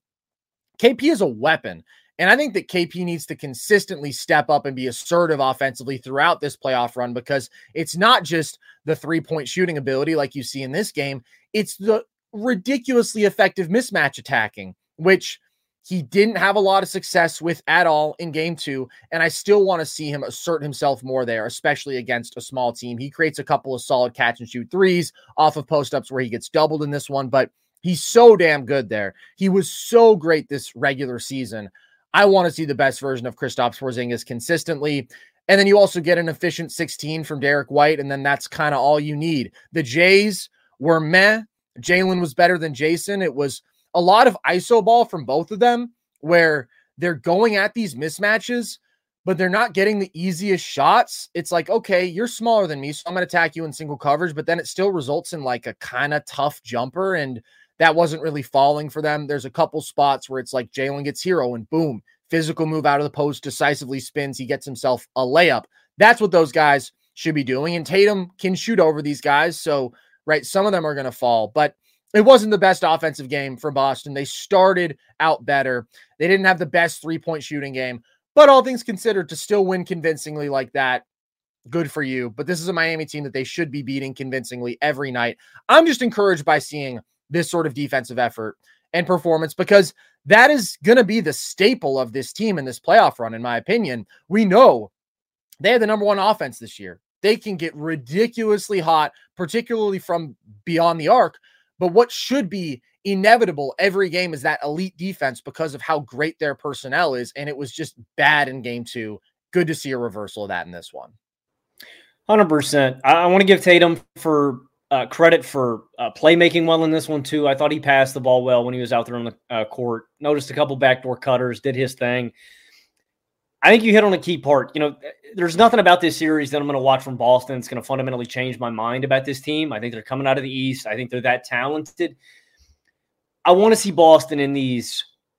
K P is a weapon. And I think that K P needs to consistently step up and be assertive offensively throughout this playoff run, because it's not just the three-point shooting ability like you see in this game. It's the ridiculously effective mismatch attacking, which he didn't have a lot of success with at all in game two. And I still want to see him assert himself more there, especially against a small team. He creates a couple of solid catch and shoot threes off of post-ups where he gets doubled in this one, but he's so damn good there. He was so great this regular season. I want to see the best version of Kristaps Porzingis consistently. And then you also get an efficient sixteen from Derek White, and then that's kind of all you need. The Jays were meh. Jalen was better than Jason. It was a lot of I S O ball from both of them where they're going at these mismatches, but they're not getting the easiest shots. It's like, okay, you're smaller than me, so I'm going to attack you in single coverage, but then it still results in like a kind of tough jumper, and that wasn't really falling for them. There's a couple spots where it's like Jalen gets Hero and boom, physical move out of the post, decisively spins, he gets himself a layup. That's what those guys should be doing, and Tatum can shoot over these guys, so right, some of them are going to fall, but it wasn't the best offensive game for Boston. They started out better. They didn't have the best three-point shooting game, but all things considered, to still win convincingly like that, good for you. But this is a Miami team that they should be beating convincingly every night. I'm just encouraged by seeing this sort of defensive effort and performance, because that is going to be the staple of this team in this playoff run, in my opinion. We know they have the number one offense this year. They can get ridiculously hot, particularly from beyond the arc. But what should be inevitable every game is that elite defense because of how great their personnel is. And it was just bad in game two. Good to see a reversal of that in this one. one hundred percent. I, I want to give Tatum for uh, credit for uh, playmaking well in this one, too. I thought he passed the ball well when he was out there on the uh, court. Noticed a couple backdoor cutters, did his thing. I think you hit on a key part. You know, there's nothing about this series that I'm going to watch from Boston that's going to fundamentally change my mind about this team. I think they're coming out of the East. I think they're that talented. I want to see Boston in these,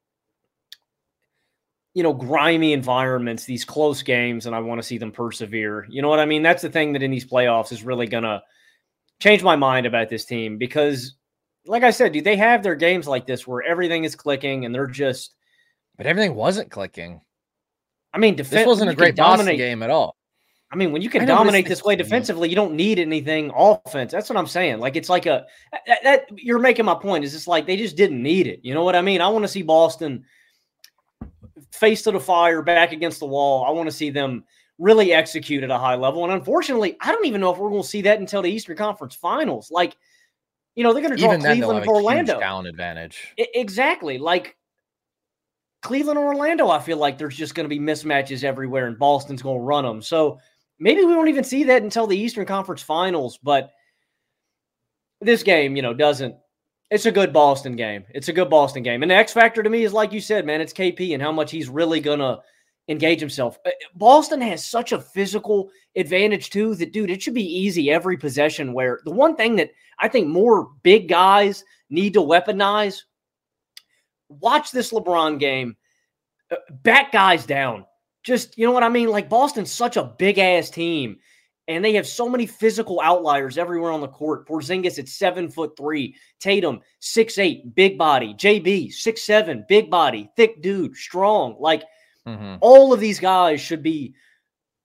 you know, grimy environments, these close games, and I want to see them persevere. You know what I mean? That's the thing that in these playoffs is really going to change my mind about this team, because, like I said, dude, they have their games like this where everything is clicking and they're just. But everything wasn't clicking. I mean, def- this wasn't a great Boston game at all. I mean, when you can dominate this way defensively, you don't need anything offense. That's what I'm saying. Like, it's like a that, that you're making my point. Is it's like they just didn't need it. You know what I mean? I want to see Boston face to the fire, back against the wall. I want to see them really execute at a high level. And unfortunately, I don't even know if we're going to see that until the Eastern Conference Finals. Like, you know, they're going to draw even then, Cleveland they'll have or a Orlando. Huge talent advantage. I, exactly. Like. Cleveland or Orlando, I feel like there's just going to be mismatches everywhere, and Boston's going to run them. So maybe we won't even see that until the Eastern Conference Finals. But this game, you know, doesn't. It's a good Boston game. It's a good Boston game. And the X factor to me is, like you said, man, it's K P and how much he's really going to engage himself. Boston has such a physical advantage, too, that, dude, it should be easy every possession. Where the one thing that I think more big guys need to weaponize. Watch this LeBron game, back guys down. Just, you know what I mean? Like, Boston's such a big-ass team, and they have so many physical outliers everywhere on the court. Porzingis at seven foot three, Tatum six eight, big body, J B six seven, big body, thick dude, strong. Like, mm-hmm. all of these guys should be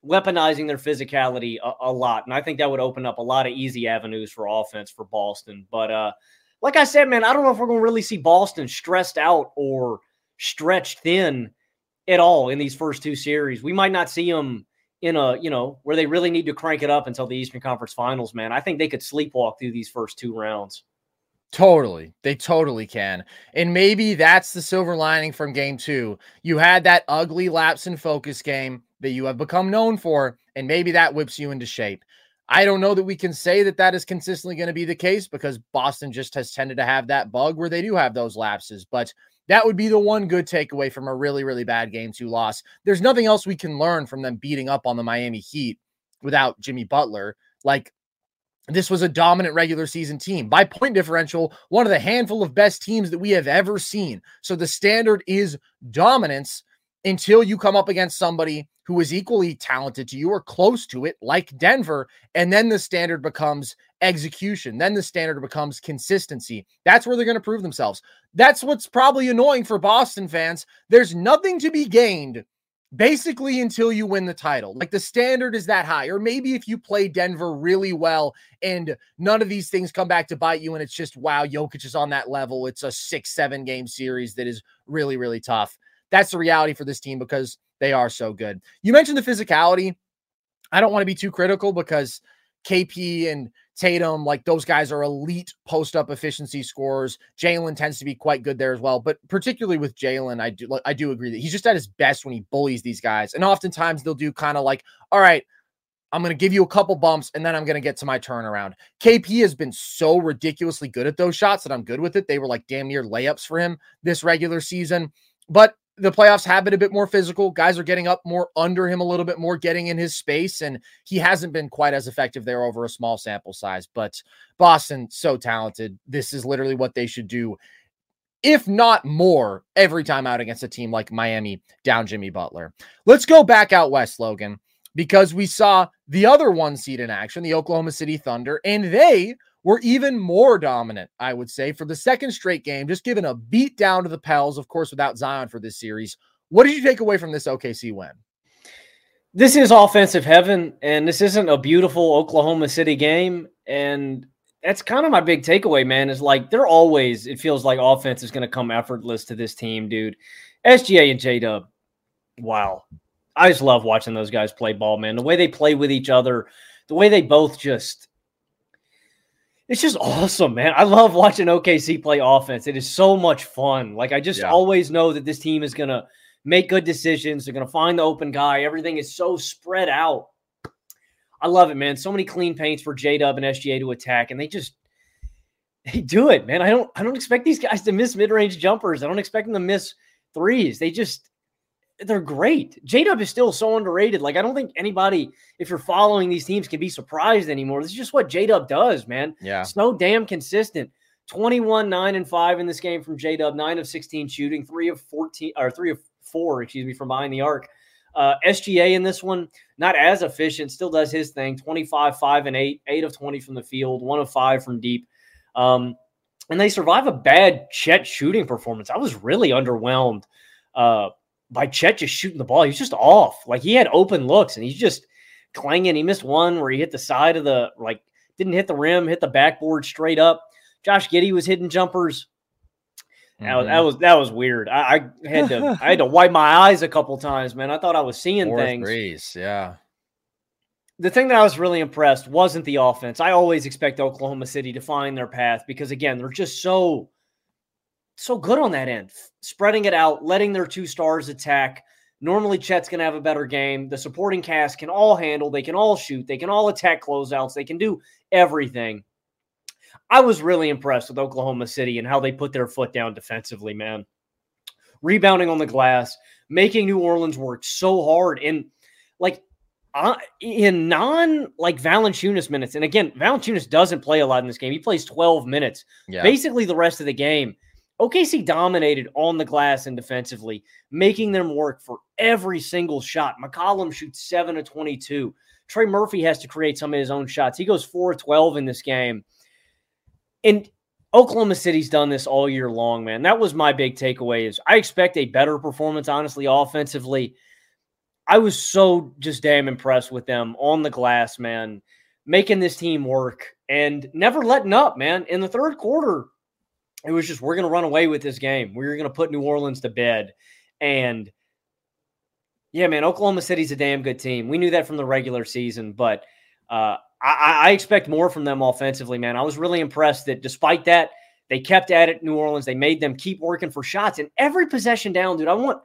weaponizing their physicality a, a lot. And I think that would open up a lot of easy avenues for offense for Boston. But uh, like I said, man, I don't know if we're going to really see Boston stressed out or stretched thin at all in these first two series. We might not see them in a, you know, where they really need to crank it up until the Eastern Conference Finals, man. I think they could sleepwalk through these first two rounds. Totally. They totally can. And maybe that's the silver lining from game two. You had that ugly lapse in focus game that you have become known for, and maybe that whips you into shape. I don't know that we can say that that is consistently going to be the case because Boston just has tended to have that bug where they do have those lapses, but that would be the one good takeaway from a really, really bad game two loss. There's nothing else we can learn from them beating up on the Miami Heat without Jimmy Butler. Like, this was a dominant regular season team. By point differential, one of the handful of best teams that we have ever seen. So the standard is dominance until you come up against somebody who is equally talented to you or close to it, like Denver, and then the standard becomes execution. Then the standard becomes consistency. That's where they're going to prove themselves. That's what's probably annoying for Boston fans. There's nothing to be gained basically until you win the title. Like, the standard is that high. Or maybe if you play Denver really well and none of these things come back to bite you and it's just, wow, Jokic is on that level. It's a six, seven game series that is really, really tough. That's the reality for this team because they are so good. You mentioned the physicality. I don't want to be too critical because K P and Tatum, like, those guys are elite post-up efficiency scorers. Jalen tends to be quite good there as well. But particularly with Jalen, I do I do agree that he's just at his best when he bullies these guys. And oftentimes they'll do kind of like, all right, I'm going to give you a couple bumps and then I'm going to get to my turnaround. K P has been so ridiculously good at those shots that I'm good with it. They were like damn near layups for him this regular season. But the playoffs have been a bit more physical. Guys are getting up more under him a little bit more, getting in his space, and he hasn't been quite as effective there over a small sample size. But Boston, so talented. This is literally what they should do, if not more, every time out against a team like Miami down Jimmy Butler. Let's go back out west, Logan, because we saw the other one seed in action, the Oklahoma City Thunder, and they were even more dominant, I would say, for the second straight game, just giving a beat down to the Pels, of course, without Zion for this series. What did you take away from this O K C win? This is offensive heaven, and this isn't a beautiful Oklahoma City game, and that's kind of my big takeaway, man, is like they're always, it feels like offense is going to come effortless to this team, dude. S G A and J-Dub, wow. I just love watching those guys play ball, man. The way they play with each other, the way they both just – it's just awesome, man. I love watching O K C play offense. It is so much fun. Like, I just yeah. always know that this team is going to make good decisions. They're going to find the open guy. Everything is so spread out. I love it, man. So many clean paints for J-Dub and S G A to attack, and they just they do it, man. I don't I don't expect these guys to miss mid-range jumpers. I don't expect them to miss threes. They just they're great. J-Dub is still so underrated. Like, I don't think anybody, if you're following these teams, can be surprised anymore. This is just what J-Dub does, man. Yeah. It's no damn consistent. twenty-one, nine, and five in this game from J-Dub, nine of sixteen shooting, three of fourteen, or three of four, excuse me, from behind the arc. Uh, S G A in this one, not as efficient, still does his thing. twenty-five, five, and eight, eight of twenty from the field, one of five from deep. Um, and they survive a bad Chet shooting performance. I was really underwhelmed uh, by Chet just shooting the ball. He was just off. Like, he had open looks, and he's just clanging. He missed one where he hit the side of the, like, didn't hit the rim, hit the backboard straight up. Josh Giddey was hitting jumpers. That was, that was that was weird. I, I had to I had to wipe my eyes a couple times, man. I thought I was seeing Fourth things. Breeze, yeah. The thing that I was really impressed wasn't the offense. I always expect Oklahoma City to find their path because, again, they're just so so good on that end, spreading it out, letting their two stars attack. Normally, Chet's going to have a better game. The supporting cast can all handle. They can all shoot. They can all attack closeouts. They can do everything. I was really impressed with Oklahoma City and how they put their foot down defensively, man. Rebounding on the glass, making New Orleans work so hard. And, like, uh, in non, like, Valanciunas minutes, and, again, Valanciunas doesn't play a lot in this game. He plays twelve minutes. Yeah. Basically the rest of the game. O K C dominated on the glass and defensively, making them work for every single shot. McCollum shoots seven of twenty-two. Trey Murphy has to create some of his own shots. He goes four of twelve in this game. And Oklahoma City's done this all year long, man. That was my big takeaway is I expect a better performance, honestly, offensively. I was so just damn impressed with them on the glass, man, making this team work and never letting up, man. In the third quarter, it was just, we're going to run away with this game. We're going to put New Orleans to bed. And yeah, man, Oklahoma City's a damn good team. We knew that from the regular season, but uh, I, I expect more from them offensively, man. I was really impressed that despite that, they kept at it, New Orleans. They made them keep working for shots. And every possession down, dude, I want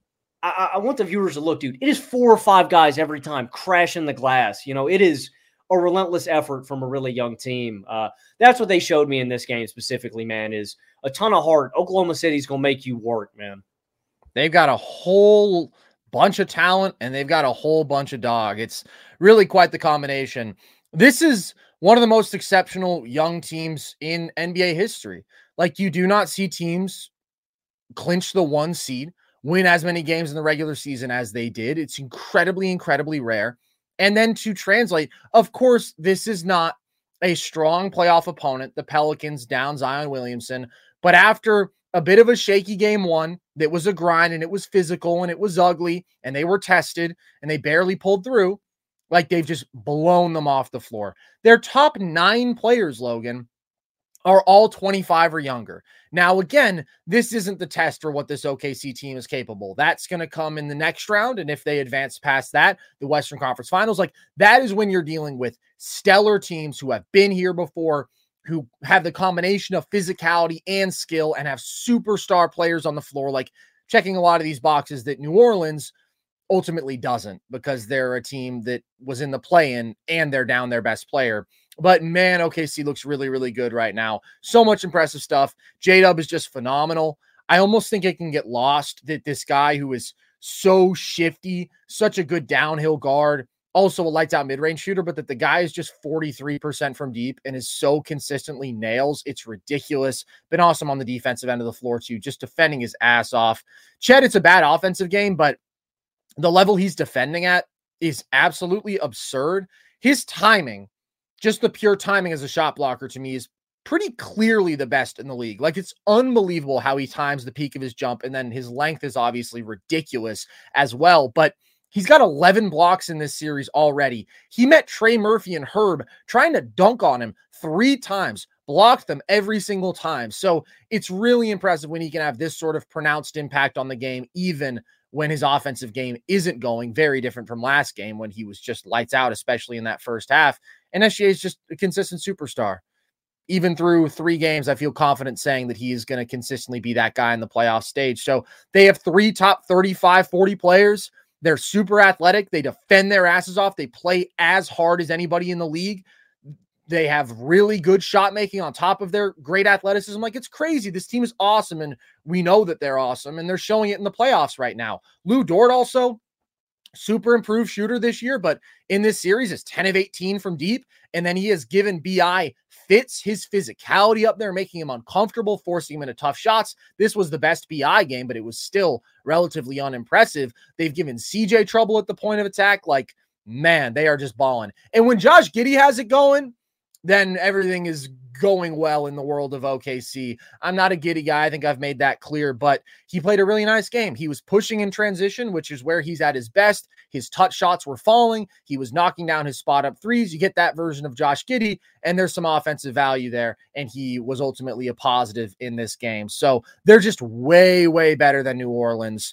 I, I want the viewers to look, dude. It is four or five guys every time crashing the glass. You know, it is a relentless effort from a really young team. Uh, that's what they showed me in this game specifically, man, is a ton of heart. Oklahoma City's going to make you work, man. They've got a whole bunch of talent, and they've got a whole bunch of dog. It's really quite the combination. This is one of the most exceptional young teams in N B A history. Like, you do not see teams clinch the one seed, win as many games in the regular season as they did. It's incredibly, incredibly rare. And then to translate, of course, this is not a strong playoff opponent, the Pelicans down Zion Williamson. But after a bit of a shaky game one, that was a grind and it was physical and it was ugly and they were tested and they barely pulled through, like, they've just blown them off the floor. Their top nine players, Logan, are all twenty-five or younger. Now, again, this isn't the test for what this O K C team is capable. That's going to come in the next round. And if they advance past that, the Western Conference Finals, like, that is when you're dealing with stellar teams who have been here before, who have the combination of physicality and skill and have superstar players on the floor, like checking a lot of these boxes that New Orleans ultimately doesn't, because they're a team that was in the play-in and they're down their best player. But man, O K C looks really, really good right now. So much impressive stuff. J-Dub is just phenomenal. I almost think it can get lost that this guy who is so shifty, such a good downhill guard, also a lights out mid-range shooter, but that the guy is just forty-three percent from deep and is so consistently nails. It's ridiculous. Been awesome on the defensive end of the floor too, just defending his ass off. Chet, it's a bad offensive game, but the level he's defending at is absolutely absurd. His timing, just the pure timing as a shot blocker, to me is pretty clearly the best in the league. Like, it's unbelievable how he times the peak of his jump, and then his length is obviously ridiculous as well. But he's got eleven blocks in this series already. He met Trey Murphy and Herb trying to dunk on him three times, blocked them every single time. So it's really impressive when he can have this sort of pronounced impact on the game, even when his offensive game isn't going. Very different from last game when he was just lights out, especially in that first half. And S G A is just a consistent superstar. Even through three games, I feel confident saying that he is going to consistently be that guy in the playoff stage. So they have three top thirty-five, forty players. They're super athletic. They defend their asses off. They play as hard as anybody in the league. They have really good shot making on top of their great athleticism. Like, it's crazy. This team is awesome, and we know that they're awesome, and they're showing it in the playoffs right now. Lou Dort also super improved shooter this year, but in this series is ten of eighteen from deep. And then he has given B I fits, his physicality up there, making him uncomfortable, forcing him into tough shots. This was the best B I game, but it was still relatively unimpressive. They've given C J trouble at the point of attack. Like, man, they are just balling. And when Josh Giddey has it going, then everything is going well in the world of O K C. I'm not a Giddey guy. I think I've made that clear, but he played a really nice game. He was pushing in transition, which is where he's at his best. His touch shots were falling. He was knocking down his spot up threes. You get that version of Josh Giddey, and there's some offensive value there, and he was ultimately a positive in this game. So they're just way, way better than New Orleans.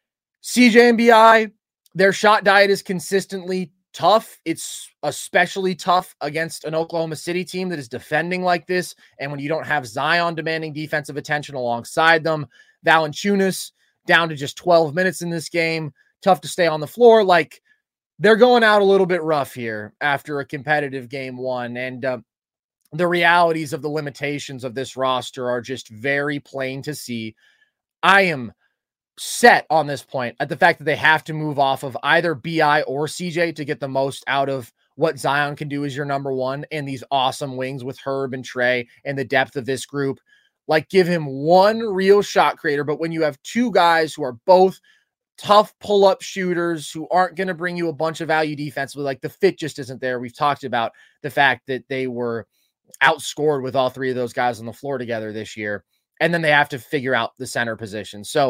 C J and B I, their shot diet is consistently tough. It's especially tough against an Oklahoma City team that is defending like this. And when you don't have Zion demanding defensive attention alongside them, Valanciunas down to just twelve minutes in this game, tough to stay on the floor. Like, they're going out a little bit rough here after a competitive game one. And uh, the realities of the limitations of this roster are just very plain to see. I am set on this point at the fact that they have to move off of either B I or C J to get the most out of what Zion can do as your number one, and these awesome wings with Herb and Trey and the depth of this group. Like, give him one real shot creator. But when you have two guys who are both tough pull-up shooters who aren't going to bring you a bunch of value defensively, like, the fit just isn't there. We've talked about the fact that they were outscored with all three of those guys on the floor together this year. And then they have to figure out the center position. So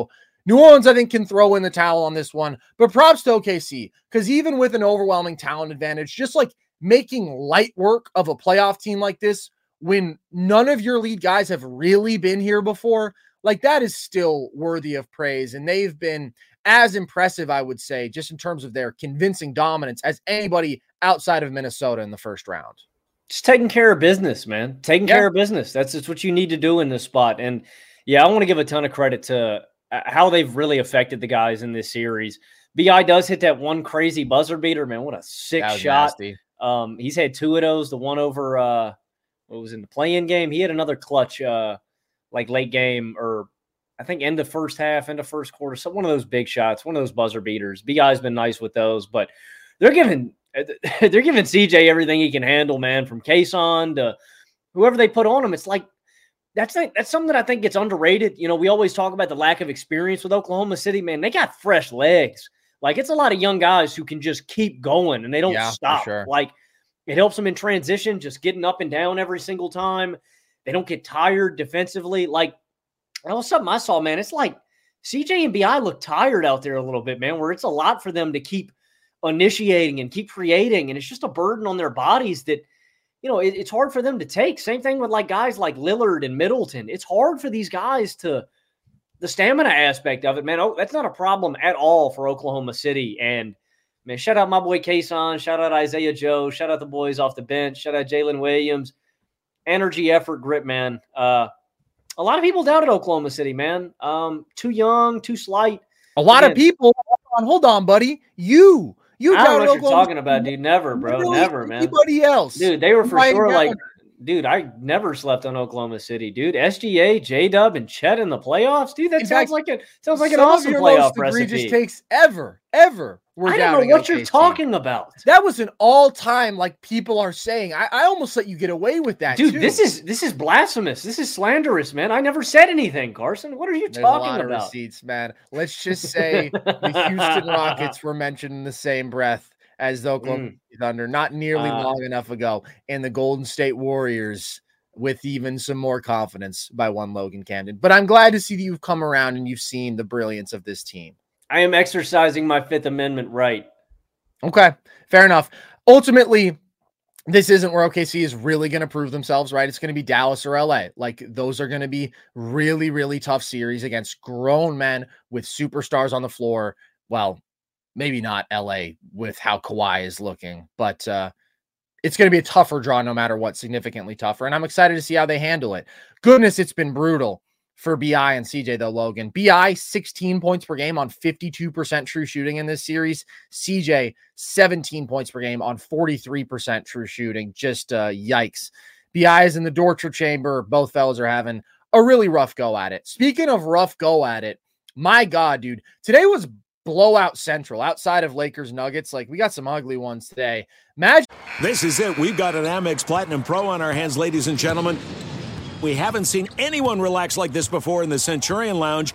New Orleans, I think, can throw in the towel on this one, but props to O K C, because even with an overwhelming talent advantage, just like making light work of a playoff team like this, when none of your lead guys have really been here before, like that is still worthy of praise. And they've been as impressive, I would say, just in terms of their convincing dominance as anybody outside of Minnesota in the first round. Just taking care of business, man. Taking Yeah. care of business. That's just what you need to do in this spot. And yeah, I want to give a ton of credit to how they've really affected the guys in this series. B I does hit that one crazy buzzer beater, man. What a sick That was shot. nasty. Um, he's had two of those. The one over uh what was in the play-in game. He had another clutch uh like late game, or I think end of first half, end of first quarter. So one of those big shots, one of those buzzer beaters. B I's been nice with those, but they're giving they're giving C J everything he can handle, man, from Kason to whoever they put on him. It's like that's not, that's something that I think gets underrated. You know, we always talk about the lack of experience with Oklahoma City, man. They got fresh legs. Like, it's a lot of young guys who can just keep going and they don't Yeah, stop. for sure. Like, it helps them in transition, just getting up and down every single time. They don't get tired defensively. Like, that was something I saw, man. It's like C J and B I look tired out there a little bit, man, where it's a lot for them to keep initiating and keep creating. And it's just a burden on their bodies that, you know, it, it's hard for them to take. Same thing with like guys like Lillard and Middleton. It's hard for these guys to, the stamina aspect of it, man. Oh, that's not a problem at all for Oklahoma City. And man, shout out my boy Kason, shout out Isaiah Joe, shout out the boys off the bench, shout out Jalen Williams. Energy, effort, grit, man. Uh, a lot of people doubted Oklahoma City, man. Um, too young, too slight. A lot Again, of people. Hold on, hold on, buddy. You, you I don't know doubted what you're Oklahoma talking about, dude. Never, bro. Literally Never, man. Anybody else? Dude, they were for Right sure now. like, dude, I never slept on Oklahoma City, dude. S G A, J-Dub, and Chet in the playoffs, dude. That In sounds fact, like a sounds like an Some of awesome your playoff most egregious recipe. takes ever, ever. Were I don't know doubting what you're O K C. talking about, That was an all-time, like people are saying. I, I almost let you get away with that, dude. too. This is this is blasphemous. This is slanderous, man. I never said anything, Carson. What are you There's a talking lot of about? receipts, man. Let's just say the Houston Rockets were mentioned in the same breath as the Oklahoma Mm. Thunder not nearly Uh, long enough ago, and the Golden State Warriors with even some more confidence by one Logan Camden. But I'm glad to see that you've come around and you've seen the brilliance of this team. I am exercising my Fifth Amendment right. Okay, fair enough. Ultimately, this isn't where O K C is really going to prove themselves, right? It's going to be Dallas or L A. Like, those are going to be really, really tough series against grown men with superstars on the floor. Well, maybe not L A with how Kawhi is looking, but uh, it's going to be a tougher draw no matter what, significantly tougher. And I'm excited to see how they handle it. Goodness, it's been brutal for B I and C J, though, Logan. B I, sixteen points per game on fifty-two percent true shooting in this series. C J, seventeen points per game on forty-three percent true shooting. Just uh, yikes. B I is in the torture chamber. Both fellas are having a really rough go at it. Speaking of rough go at it, my God, dude, today was blowout central outside of Lakers Nuggets. Like, we got some ugly ones today. Imagine. This is it. We've got an Amex Platinum Pro on our hands, ladies and gentlemen. We haven't seen anyone relax like this before in the Centurion Lounge.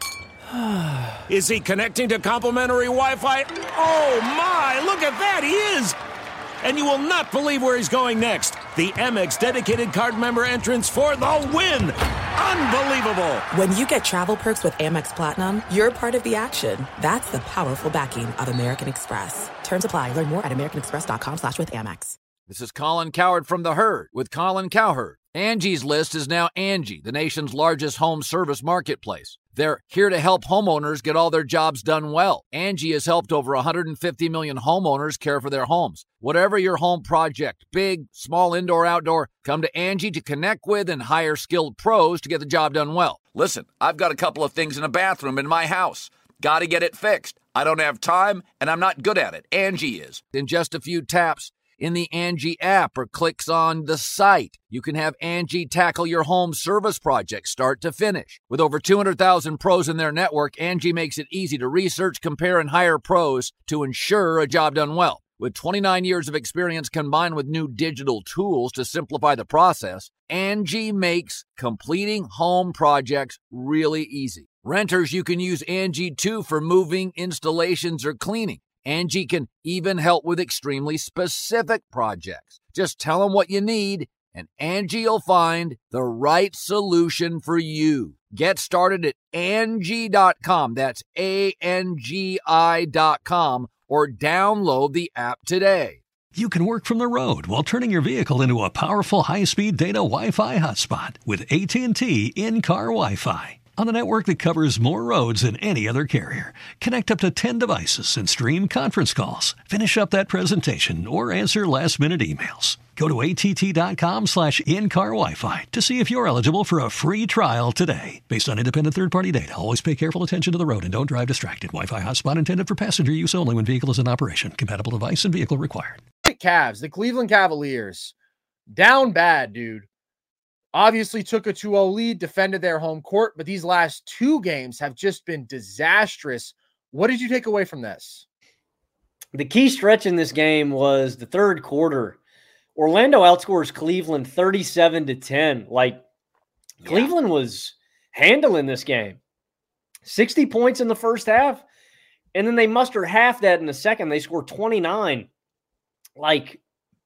Is he connecting to complimentary Wi-Fi? Oh, my. Look at that. He is. And you will not believe where he's going next. The Amex dedicated card member entrance for the win. Unbelievable. When you get travel perks with Amex Platinum, you're part of the action. That's the powerful backing of American Express. Terms apply. Learn more at americanexpress.com slash with Amex. This is Colin Cowherd from The Herd with Colin Cowherd. Angie's List is now Angie, the nation's largest home service marketplace. They're here to help homeowners get all their jobs done well. Angie has helped over one hundred fifty million homeowners care for their homes. Whatever your home project, big, small, indoor, outdoor, come to Angie to connect with and hire skilled pros to get the job done well. Listen, I've got a couple of things in a bathroom in my house. Got to get it fixed. I don't have time, and I'm not good at it. Angie is. In just a few taps, in the Angie app or clicks on the site, you can have Angie tackle your home service project start to finish. With over two hundred thousand pros in their network, Angie makes it easy to research, compare, and hire pros to ensure a job done well. With twenty-nine years of experience combined with new digital tools to simplify the process, Angie makes completing home projects really easy. Renters, you can use Angie too for moving, installations, or cleaning. Angie can even help with extremely specific projects. Just tell them what you need, and Angie will find the right solution for you. Get started at Angie dot com. That's A N G I dot com, or download the app today. You can work from the road while turning your vehicle into a powerful high-speed data Wi-Fi hotspot with A T and T in-car Wi-Fi. On a network that covers more roads than any other carrier. Connect up to ten devices and stream conference calls. Finish up that presentation or answer last-minute emails. Go to A T T dot com slash in-car Wi-Fi to see if you're eligible for a free trial today. Based on independent third-party data, always pay careful attention to the road and don't drive distracted. Wi-Fi hotspot intended for passenger use only when vehicle is in operation. Compatible device and vehicle required. Cavs, the Cleveland Cavaliers, down bad, dude. Obviously took a two oh lead, defended their home court, but these last two games have just been disastrous. What did you take away from this? The key stretch in this game was the third quarter. Orlando outscores Cleveland thirty-seven to ten. Like, yeah. Cleveland was handling this game. sixty points in the first half, and then they muster half that in the second. They score twenty-nine. Like,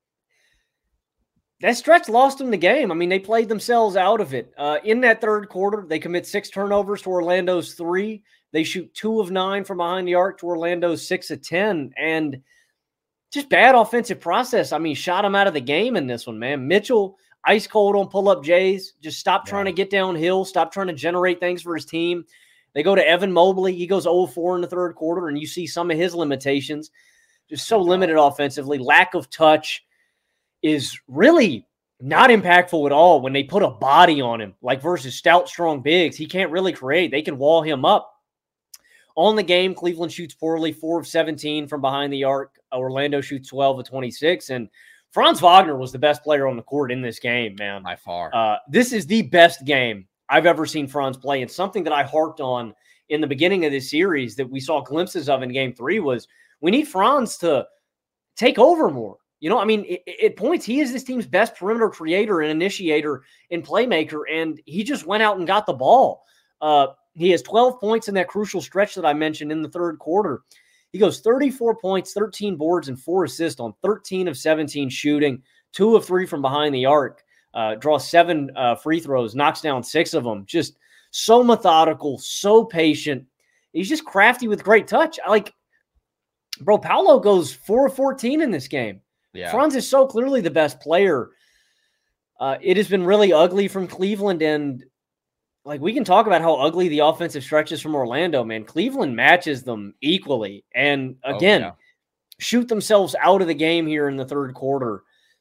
that stretch lost them the game. I mean, they played themselves out of it. Uh, in that third quarter, they commit six turnovers to Orlando's three. They shoot two of nine from behind the arc to Orlando's six of ten. And just bad offensive process. I mean, shot them out of the game in this one, man. Mitchell, ice cold on pull-up Jays. Just stop yeah. trying to get downhill. Stop trying to generate things for his team. They go to Evan Mobley. He goes zero of four in the third quarter, and you see some of his limitations. Just so limited offensively. Lack of touch is really not impactful at all when they put a body on him, like versus stout, strong bigs. He can't really create. They can wall him up. On the game, Cleveland shoots poorly, four of seventeen from behind the arc. Orlando shoots twelve of twenty-six. And Franz Wagner was the best player on the court in this game, man. By far. Uh, this is the best game I've ever seen Franz play. And something that I harped on in the beginning of this series that we saw glimpses of in game three was we need Franz to take over more. You know, I mean, at points, he is this team's best perimeter creator and initiator and playmaker, and he just went out and got the ball. Uh, he has twelve points in that crucial stretch that I mentioned in the third quarter. He goes thirty-four points, thirteen boards, and four assists on thirteen of seventeen shooting, two of three from behind the arc, uh, draws seven uh, free throws, knocks down six of them. Just so methodical, so patient. He's just crafty with great touch. Like, bro, Paolo goes four of fourteen in this game. Yeah. Franz is so clearly the best player. Uh, it has been really ugly from Cleveland, and like we can talk about how ugly the offensive stretches from Orlando, man. Cleveland matches them equally, and again, oh, yeah. shoot themselves out of the game here in the third quarter.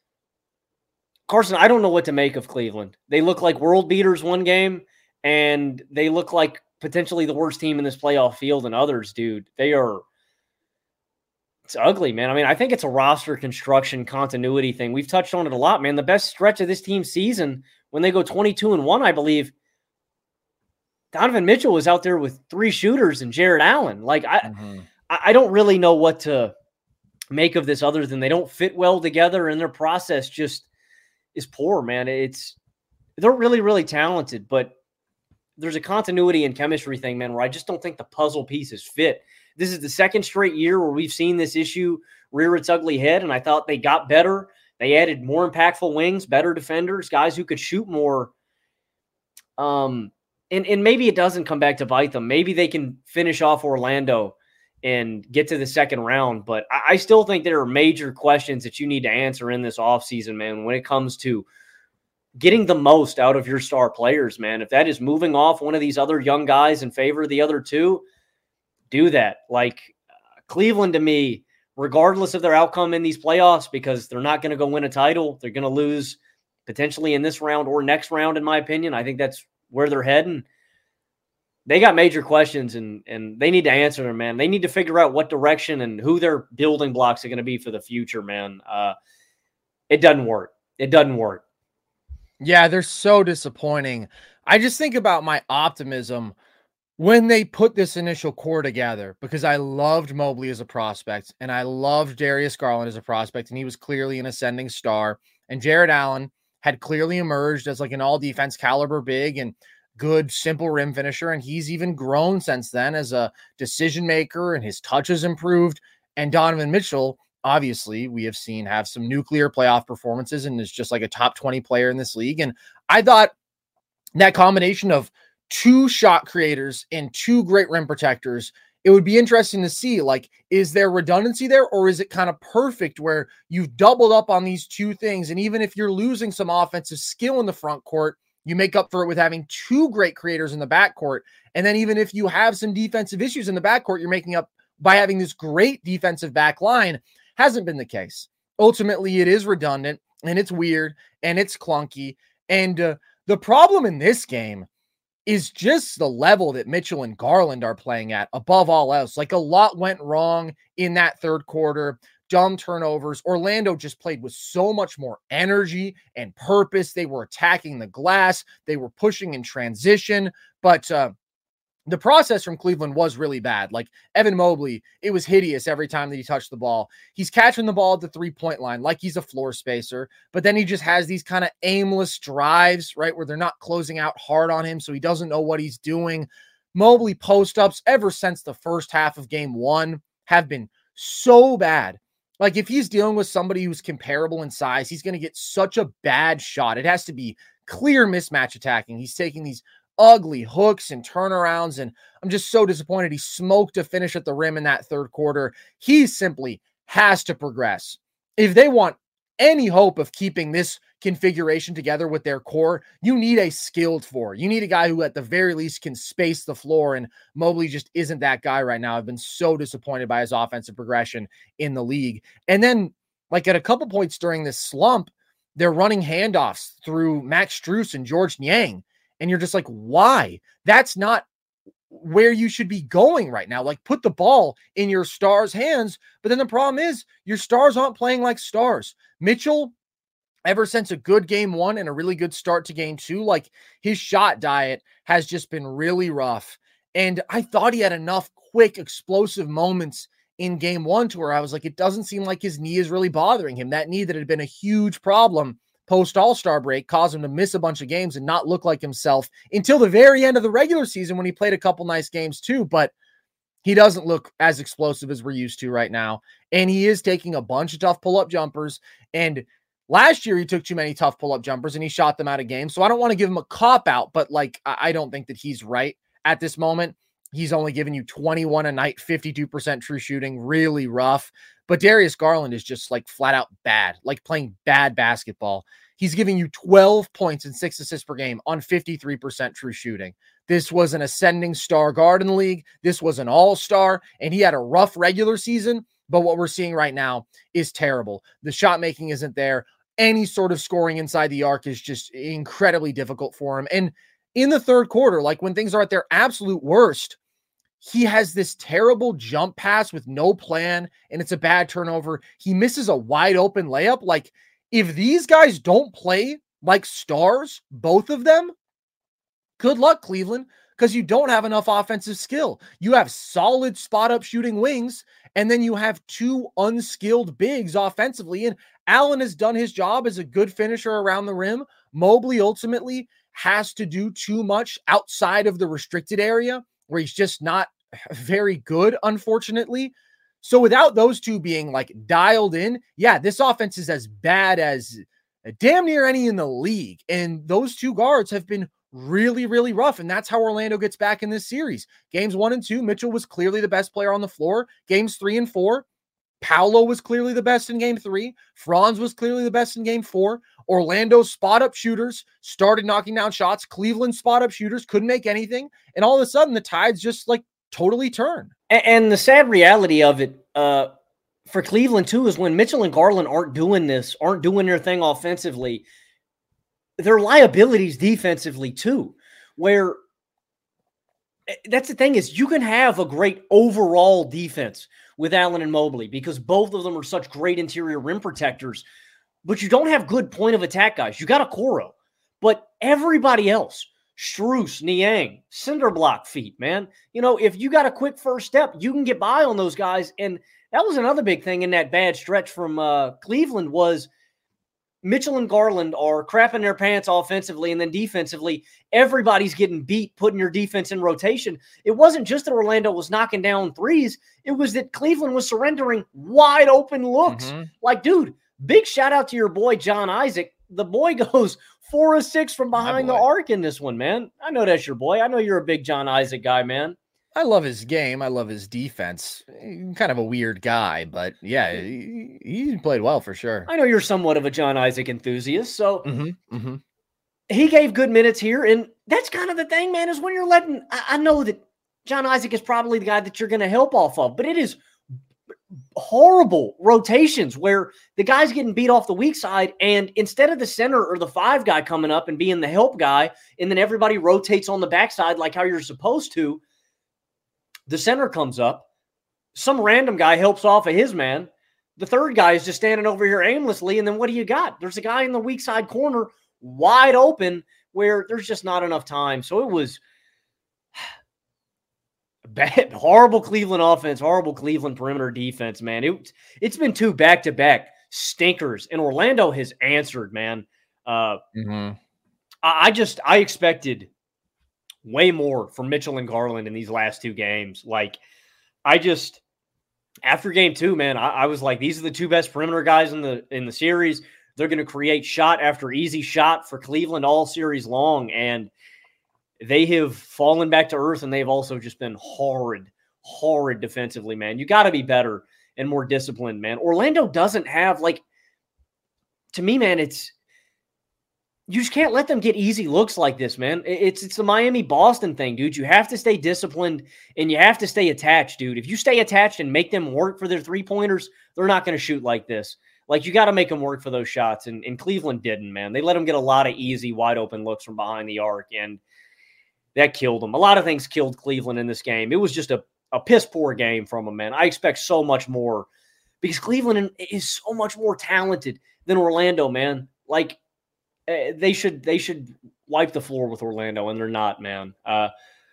Carson, I don't know what to make of Cleveland. They look like world beaters one game, and they look like potentially the worst team in this playoff field in others, dude. They are. It's ugly, man. I mean, I think it's a roster construction continuity thing. We've touched on it a lot, man. The best stretch of this team's season, when they go twenty-two and one, I believe, Donovan Mitchell was out there with three shooters and Jared Allen. Like, I, mm-hmm. I don't really know what to make of this other than they don't fit well together, and their process just is poor, man. It's they're really, really talented, but there's a continuity and chemistry thing, man, where I just don't think the puzzle pieces fit. This is the second straight year where we've seen this issue rear its ugly head, and I thought they got better. They added more impactful wings, better defenders, guys who could shoot more. Um, and, and maybe it doesn't come back to bite them. Maybe they can finish off Orlando and get to the second round. But I, I still think there are major questions that you need to answer in this offseason, man, when it comes to getting the most out of your star players, man. If that is moving off one of these other young guys in favor of the other two, do that. Like uh, Cleveland, to me, regardless of their outcome in these playoffs, because they're not going to go win a title, they're going to lose potentially in this round or next round, in my opinion. I think that's where they're heading. They got major questions, and and they need to answer them, man. They need to figure out what direction and who their building blocks are going to be for the future, man. Uh, it doesn't work. It doesn't work. Yeah, they're so disappointing. I just think about my optimism when they put this initial core together, because I loved Mobley as a prospect, and I loved Darius Garland as a prospect, and he was clearly an ascending star. And Jared Allen had clearly emerged as like an all-defense caliber big and good, simple rim finisher, and he's even grown since then as a decision maker, and his touch has improved. And Donovan Mitchell, obviously, we have seen have some nuclear playoff performances and is just like a top twenty player in this league. And I thought that combination of two shot creators and two great rim protectors, it would be interesting to see, like, is there redundancy there, or is it kind of perfect where you've doubled up on these two things? And even if you're losing some offensive skill in the front court, you make up for it with having two great creators in the backcourt. And then even if you have some defensive issues in the backcourt, you're making up by having this great defensive back line. Hasn't been the case. Ultimately, it is redundant, and it's weird, and it's clunky. And uh, the problem in this game is just the level that Mitchell and Garland are playing at above all else. Like, a lot went wrong in that third quarter. Dumb turnovers. Orlando just played with so much more energy and purpose. They were attacking the glass. They were pushing in transition. But uh, the process from Cleveland was really bad. Like, Evan Mobley, it was hideous every time that he touched the ball. He's catching the ball at the three-point line like he's a floor spacer, but then he just has these kind of aimless drives, right, where they're not closing out hard on him, so he doesn't know what he's doing. Mobley post-ups ever since the first half of game one have been so bad. Like, if he's dealing with somebody who's comparable in size, he's going to get such a bad shot. It has to be clear mismatch attacking. He's taking these ugly hooks and turnarounds, and I'm just so disappointed. He smoked a finish at the rim in that third quarter. He simply has to progress. If they want any hope of keeping this configuration together with their core, you need a skilled four. You need a guy who at the very least can space the floor, and Mobley just isn't that guy right now. I've been so disappointed by his offensive progression in the league. And then, like, at a couple points during this slump, they're running handoffs through Max Strus and George Niang, and you're just like, why? That's not where you should be going right now. Like, put the ball in your stars' hands. But then the problem is your stars aren't playing like stars. Mitchell, ever since a good game one and a really good start to game two, like, his shot diet has just been really rough. And I thought he had enough quick, explosive moments in game one to where I was like, it doesn't seem like his knee is really bothering him. That knee that had been a huge problem post All-Star break caused him to miss a bunch of games and not look like himself until the very end of the regular season when he played a couple nice games too. But he doesn't look as explosive as we're used to right now. And he is taking a bunch of tough pull-up jumpers. And last year he took too many tough pull-up jumpers and he shot them out of games. So I don't want to give him a cop-out, but like, I don't think that he's right at this moment. He's only giving you twenty-one a night, fifty-two percent true shooting, really rough. But Darius Garland is just like flat out bad, like playing bad basketball. He's giving you twelve points and six assists per game on fifty-three percent true shooting. This was an ascending star guard in the league. This was an all-star, and he had a rough regular season. But what we're seeing right now is terrible. The shot making isn't there. Any sort of scoring inside the arc is just incredibly difficult for him. And in the third quarter, like when things are at their absolute worst, he has this terrible jump pass with no plan, and it's a bad turnover. He misses a wide open layup. Like, if these guys don't play like stars, both of them, good luck, Cleveland, because you don't have enough offensive skill. You have solid spot-up shooting wings, and then you have two unskilled bigs offensively, and Allen has done his job as a good finisher around the rim. Mobley ultimately has to do too much outside of the restricted area, where he's just not very good, unfortunately. So without those two being like dialed in, yeah, this offense is as bad as damn near any in the league. And those two guards have been really, really rough. And that's how Orlando gets back in this series. Games one and two, Mitchell was clearly the best player on the floor. Games three and four, Paolo was clearly the best in game three. Franz was clearly the best in game four. Orlando's spot-up shooters started knocking down shots. Cleveland's spot-up shooters couldn't make anything. And all of a sudden, the tides just, like, totally turn. And, and the sad reality of it uh, for Cleveland, too, is when Mitchell and Garland aren't doing this, aren't doing their thing offensively, they're liabilities defensively, too, where that's the thing is you can have a great overall defense with Allen and Mobley because both of them are such great interior rim protectors, but you don't have good point of attack guys. You got a Okoro, but everybody else, Strus, Niang, cinder block feet, man. You know, if you got a quick first step, you can get by on those guys. And that was another big thing in that bad stretch from uh, Cleveland was Mitchell and Garland are crapping their pants offensively, and then defensively, everybody's getting beat, putting your defense in rotation. It wasn't just that Orlando was knocking down threes. It was that Cleveland was surrendering wide open looks. Mm-hmm. Like, dude, big shout out to your boy, John Isaac. the boy goes four of six from behind the arc in this one, man. I know that's your boy. I know you're a big John Isaac guy, man. I love his game. I love his defense. Kind of a weird guy, but yeah, he, he played well for sure. I know you're somewhat of a John Isaac enthusiast, so mm-hmm, mm-hmm. he gave good minutes here, and that's kind of the thing, man, is when you're letting – I know that John Isaac is probably the guy that you're going to help off of, but it is horrible rotations where the guy's getting beat off the weak side, and instead of the center or the five guy coming up and being the help guy, and then everybody rotates on the backside like how you're supposed to, the center comes up, some random guy helps off of his man, the third guy is just standing over here aimlessly, and then what do you got? There's a guy in the weak side corner wide open where there's just not enough time. So it was bad, horrible Cleveland offense, horrible Cleveland perimeter defense, man. It, it's been two back-to-back stinkers, and Orlando has answered, man. Uh, mm-hmm. I, I just – I expected – way more from Mitchell and Garland in these last two games. Like, I just, after game two, man, I, I was like, these are the two best perimeter guys in the in the series. They're going to create shot after easy shot for Cleveland all series long, and they have fallen back to earth, and they've also just been horrid, horrid defensively, man. You got to be better and more disciplined, man. Orlando doesn't have, like, to me, man, it's, you just can't let them get easy looks like this, man. It's it's the Miami-Boston thing, dude. You have to stay disciplined, and you have to stay attached, dude. If you stay attached and make them work for their three-pointers, they're not going to shoot like this. Like, you got to make them work for those shots, and, and Cleveland didn't, man. They let them get a lot of easy, wide-open looks from behind the arc, and that killed them. A lot of things killed Cleveland in this game. It was just a, a piss-poor game from them, man. I expect so much more because Cleveland is so much more talented than Orlando, man. Like, They should they should wipe the floor with Orlando, and they're not, man. Uh,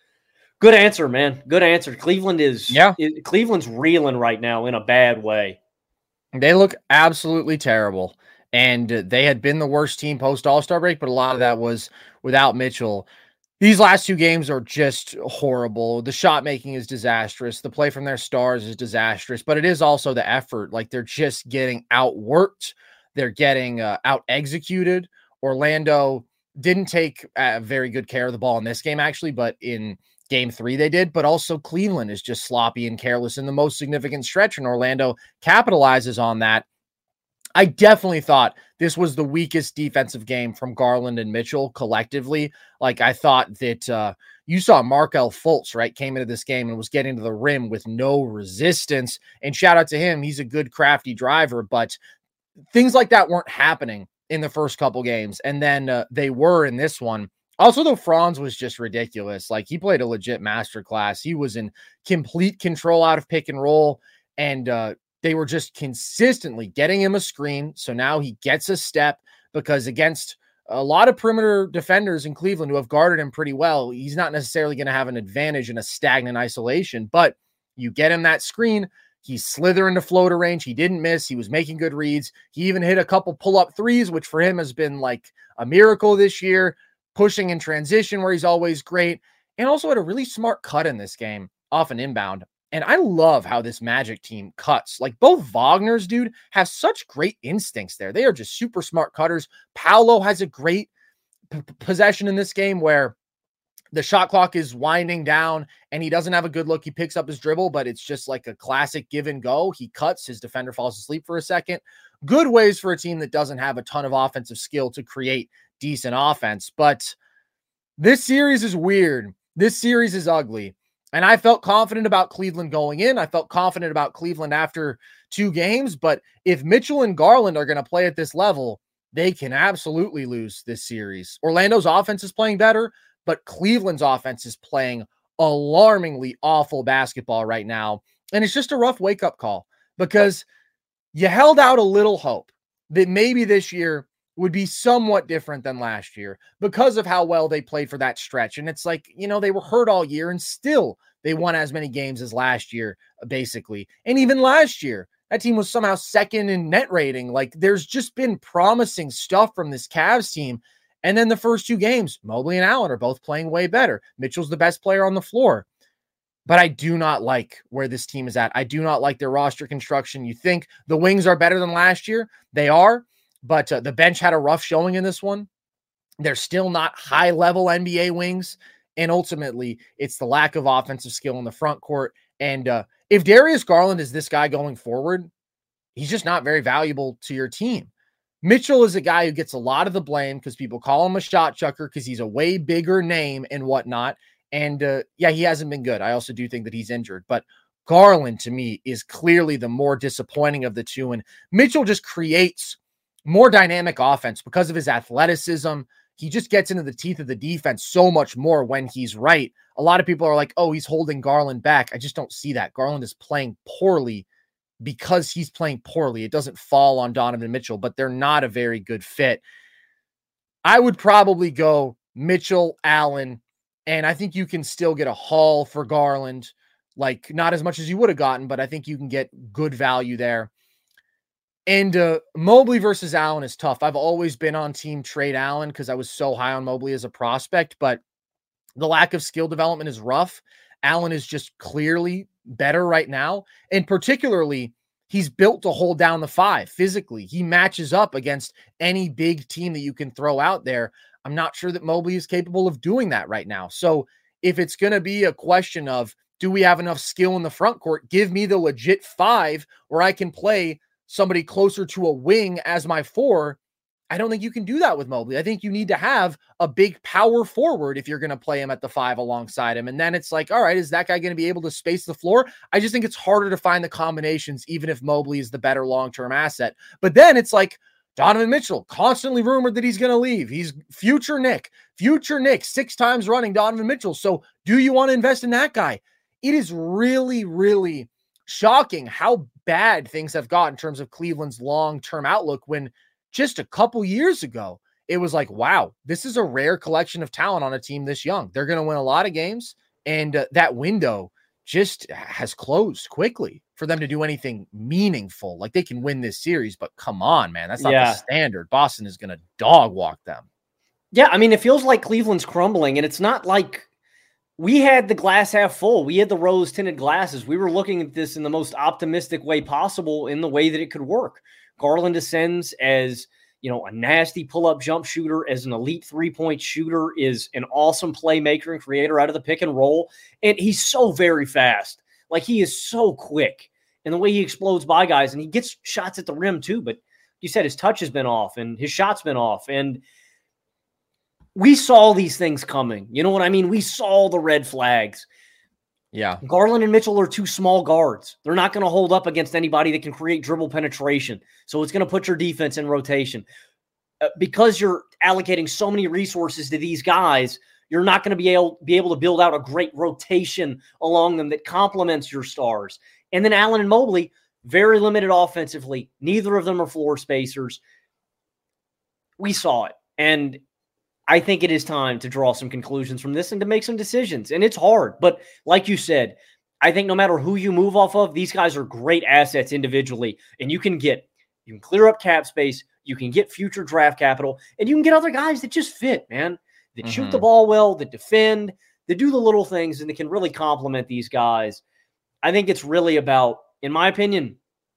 good answer, man. Good answer. Cleveland is yeah. Is, Cleveland's reeling right now in a bad way. They look absolutely terrible, and they had been the worst team post All-Star break, but a lot of that was without Mitchell. These last two games are just horrible. The shot making is disastrous. The play from their stars is disastrous, but it is also the effort. Like, they're just getting outworked. They're getting uh, out executed. Orlando didn't take uh, very good care of the ball in this game, actually, but in game three they did. But also Cleveland is just sloppy and careless in the most significant stretch, and Orlando capitalizes on that. I definitely thought this was the weakest defensive game from Garland and Mitchell collectively. Like, I thought that uh, you saw Markelle Fultz, right, came into this game and was getting to the rim with no resistance. And shout out to him. He's a good, crafty driver, but things like that weren't happening in the first couple games, and then uh, they were in this one. Also, though, Franz was just ridiculous. Like, he played a legit masterclass. He was in complete control out of pick and roll, and uh, they were just consistently getting him a screen. So now he gets a step, because against a lot of perimeter defenders in Cleveland who have guarded him pretty well, he's not necessarily going to have an advantage in a stagnant isolation, but you get him that screen. He's slithering to floater range. He didn't miss. He was making good reads. He even hit a couple pull-up threes, which for him has been like a miracle this year, pushing in transition where he's always great, and also had a really smart cut in this game off an inbound. And I love how this Magic team cuts. Like, both Wagner's, dude, have such great instincts there. They are just super smart cutters. Paolo has a great p- possession in this game where the shot clock is winding down and he doesn't have a good look. He picks up his dribble, but it's just like a classic give and go. He cuts, his defender falls asleep for a second. Good ways for a team that doesn't have a ton of offensive skill to create decent offense. But this series is weird. This series is ugly. And I felt confident about Cleveland going in. I felt confident about Cleveland after two games. But if Mitchell and Garland are going to play at this level, they can absolutely lose this series. Orlando's offense is playing better, but Cleveland's offense is playing alarmingly awful basketball right now. And it's just a rough wake-up call, because you held out a little hope that maybe this year would be somewhat different than last year because of how well they played for that stretch. And it's like, you know, they were hurt all year and still they won as many games as last year, basically. And even last year, that team was somehow second in net rating. Like, there's just been promising stuff from this Cavs team. And then the first two games, Mobley and Allen are both playing way better. Mitchell's the best player on the floor. But I do not like where this team is at. I do not like their roster construction. You think the wings are better than last year? They are. but uh, the bench had a rough showing in this one. They're still not high-level N B A wings, and ultimately, it's the lack of offensive skill in the front court. And uh, if Darius Garland is this guy going forward, he's just not very valuable to your team. Mitchell is a guy who gets a lot of the blame because people call him a shot chucker because he's a way bigger name and whatnot. And uh, yeah, he hasn't been good. I also do think that he's injured, but Garland to me is clearly the more disappointing of the two. And Mitchell just creates more dynamic offense because of his athleticism. He just gets into the teeth of the defense so much more when he's right. A lot of people are like, oh, he's holding Garland back. I just don't see that. Garland is playing poorly because he's playing poorly. It doesn't fall on Donovan Mitchell, but they're not a very good fit. I would probably go Mitchell, Allen, and I think you can still get a haul for Garland, like not as much as you would have gotten, but I think you can get good value there. And uh, Mobley versus Allen is tough. I've always been on team trade Allen because I was so high on Mobley as a prospect, but the lack of skill development is rough. Allen is just clearly better right now. And particularly, he's built to hold down the five physically. He matches up against any big team that you can throw out there. I'm not sure that Mobley is capable of doing that right now. So if it's going to be a question of, do we have enough skill in the front court? Give me the legit five where I can play somebody closer to a wing as my four. I don't think you can do that with Mobley. I think you need to have a big power forward if you're going to play him at the five alongside him. And then it's like, all right, is that guy going to be able to space the floor? I just think it's harder to find the combinations, even if Mobley is the better long-term asset. But then it's like Donovan Mitchell, constantly rumored that he's going to leave. He's future Nick, future Nick, six times running Donovan Mitchell. So do you want to invest in that guy? It is really, really shocking how bad things have got in terms of Cleveland's long-term outlook when just a couple years ago, it was like, wow, this is a rare collection of talent on a team this young. They're going to win a lot of games, and uh, that window just has closed quickly for them to do anything meaningful. Like, they can win this series, but come on, man. That's not Yeah. the standard. Boston is going to dog walk them. Yeah, I mean, it feels like Cleveland's crumbling, and it's not like we had the glass half full. We had the rose-tinted glasses. We were looking at this in the most optimistic way possible in the way that it could work. Garland ascends as, you know, a nasty pull-up jump shooter, as an elite three-point shooter, is an awesome playmaker and creator out of the pick and roll. And he's so very fast. Like, he is so quick. And the way he explodes by guys, and he gets shots at the rim too, but you said his touch has been off and his shot's been off. And we saw these things coming. You know what I mean? We saw the red flags. Yeah. Garland and Mitchell are two small guards. They're not going to hold up against anybody that can create dribble penetration. So it's going to put your defense in rotation. Uh, because you're allocating so many resources to these guys, you're not going to be able, be able to build out a great rotation along them that complements your stars. And then Allen and Mobley, very limited offensively. Neither of them are floor spacers. We saw it. And I think it is time to draw some conclusions from this and to make some decisions. And it's hard. But like you said, I think no matter who you move off of, these guys are great assets individually. And you can get, you can clear up cap space, you can get future draft capital, and you can get other guys that just fit, man, that Mm-hmm. shoot the ball well, that defend, that do the little things, and that can really complement these guys. I think it's really about, in my opinion,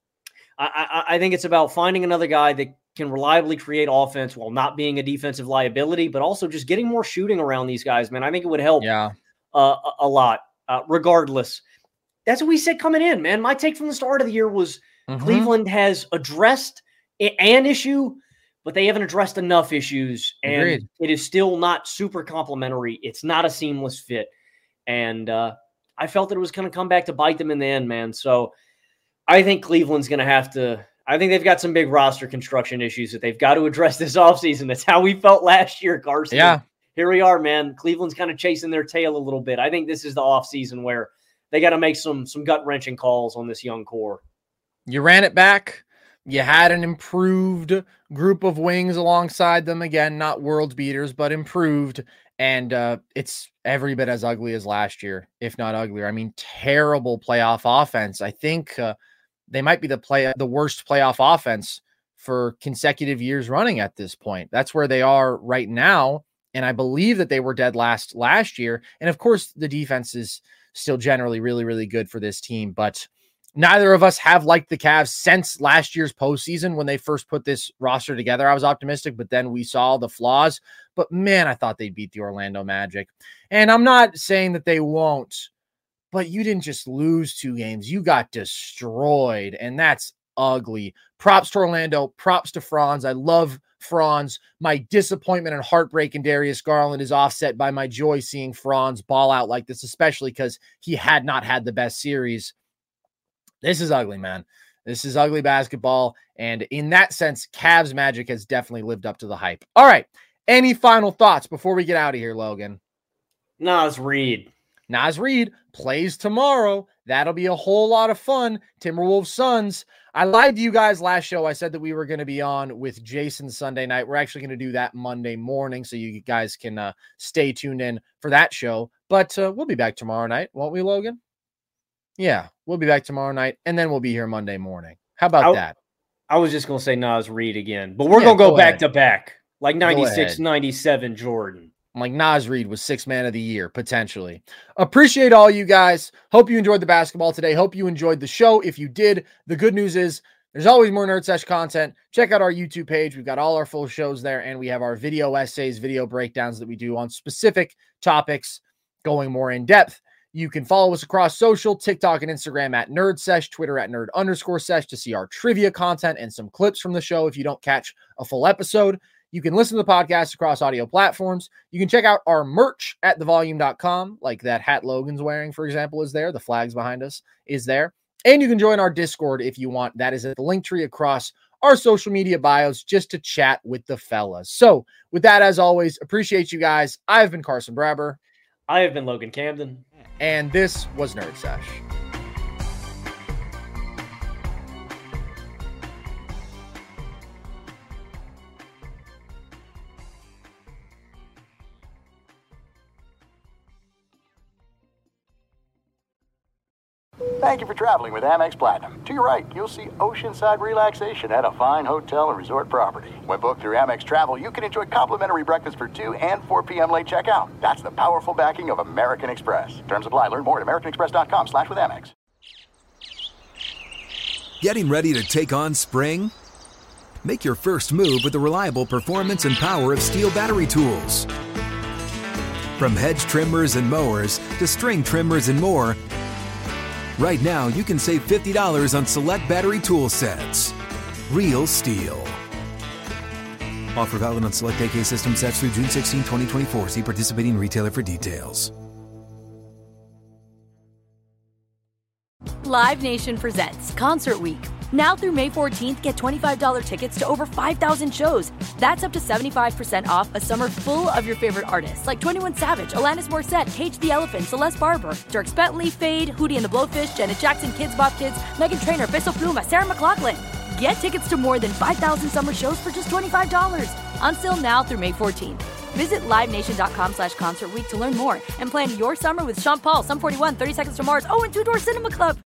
I, I, I think it's about finding another guy that can reliably create offense while not being a defensive liability, but also just getting more shooting around these guys, man. I think it would help Yeah. uh, a, a lot, uh, regardless. That's what we said coming in, man. My take from the start of the year was Mhm. Cleveland has addressed a- an issue, but they haven't addressed enough issues, and Agreed. it is still not super complementary. It's not a seamless fit, and uh, I felt that it was going to come back to bite them in the end, man. So I think Cleveland's going to have to – I think they've got some big roster construction issues that they've got to address this offseason. That's how we felt last year, Carson. Yeah. Here we are, man. Cleveland's kind of chasing their tail a little bit. I think this is the offseason where they got to make some some gut-wrenching calls on this young core. You ran it back. You had an improved group of wings alongside them. Again, not world beaters, but improved. And uh, it's every bit as ugly as last year, if not uglier. I mean, terrible playoff offense. I think uh, they might be the play the worst playoff offense for consecutive years running at this point. That's where they are right now. And I believe that they were dead last last year. And of course, the defense is still generally really, really good for this team. But neither of us have liked the Cavs since last year's postseason when they first put this roster together. I was optimistic, but then we saw the flaws. But man, I thought they'd beat the Orlando Magic. And I'm not saying that they won't, but you didn't just lose two games. You got destroyed, and that's ugly. Props to Orlando. Props to Franz. I love Franz. My disappointment and heartbreak in Darius Garland is offset by my joy seeing Franz ball out like this, especially because he had not had the best series. This is ugly, man. This is ugly basketball. And in that sense, Cavs Magic has definitely lived up to the hype. All right. Any final thoughts before we get out of here, Logan? Naz Reid. Naz Reid plays tomorrow. That'll be a whole lot of fun. Timberwolves Suns. I lied to you guys last show. I said that we were going to be on with Jason Sunday night. We're actually going to do that Monday morning, so you guys can uh, stay tuned in for that show. But uh, we'll be back tomorrow night, won't we, Logan? Yeah, we'll be back tomorrow night, and then we'll be here Monday morning. How about I, that? I was just going to say Naz Reid again, but we're Yeah, going to go, go back ahead. to back, like Go ninety-six, ahead. ninety-seven Jordan. I'm like, Naz Reid was sixth man of the year, potentially. Appreciate all you guys. Hope you enjoyed the basketball today. Hope you enjoyed the show. If you did, the good news is there's always more Nerd Sesh content. Check out our YouTube page. We've got all our full shows there, and we have our video essays, video breakdowns that we do on specific topics, going more in depth. You can follow us across social, TikTok and Instagram at Nerd Sesh, Twitter at Nerd underscore Sesh to see our trivia content and some clips from the show if you don't catch a full episode. You can listen to the podcast across audio platforms. You can check out our merch at the volume dot com, like that hat Logan's wearing, for example, is there. The flags behind us is there. And you can join our Discord if you want. That is at the link tree across our social media bios just to chat with the fellas. So with that, as always, appreciate you guys. I've been Carson Brabber. I have been Logan Camden. And this was Nerd Sesh. Thank you for traveling with Amex Platinum. To your right, you'll see oceanside relaxation at a fine hotel and resort property. When booked through Amex Travel, you can enjoy complimentary breakfast for two and four p.m. late checkout. That's the powerful backing of American Express. Terms apply. Learn more at americanexpress.com slash with Amex. Getting ready to take on spring? Make your first move with the reliable performance and power of Steel battery tools. From hedge trimmers and mowers to string trimmers and more, right now, you can save fifty dollars on select battery tool sets. Real Steel. Offer valid on select A K system sets through June sixteenth, twenty twenty-four. See participating retailer for details. Live Nation presents Concert Week. Now through May fourteenth, get twenty-five dollars tickets to over five thousand shows. That's up to seventy-five percent off a summer full of your favorite artists like twenty-one Savage, Alanis Morissette, Cage the Elephant, Celeste Barber, Dierks Bentley, Fade, Hootie and the Blowfish, Janet Jackson, Kids Bop Kids, Meghan Trainor, Peso Pluma, Sarah McLachlan. Get tickets to more than five thousand summer shows for just twenty-five dollars. On sale now through May fourteenth. Visit livenation.com slash concert week to learn more and plan your summer with Sean Paul, Sum forty-one, thirty Seconds to Mars, oh, and Two Door Cinema Club.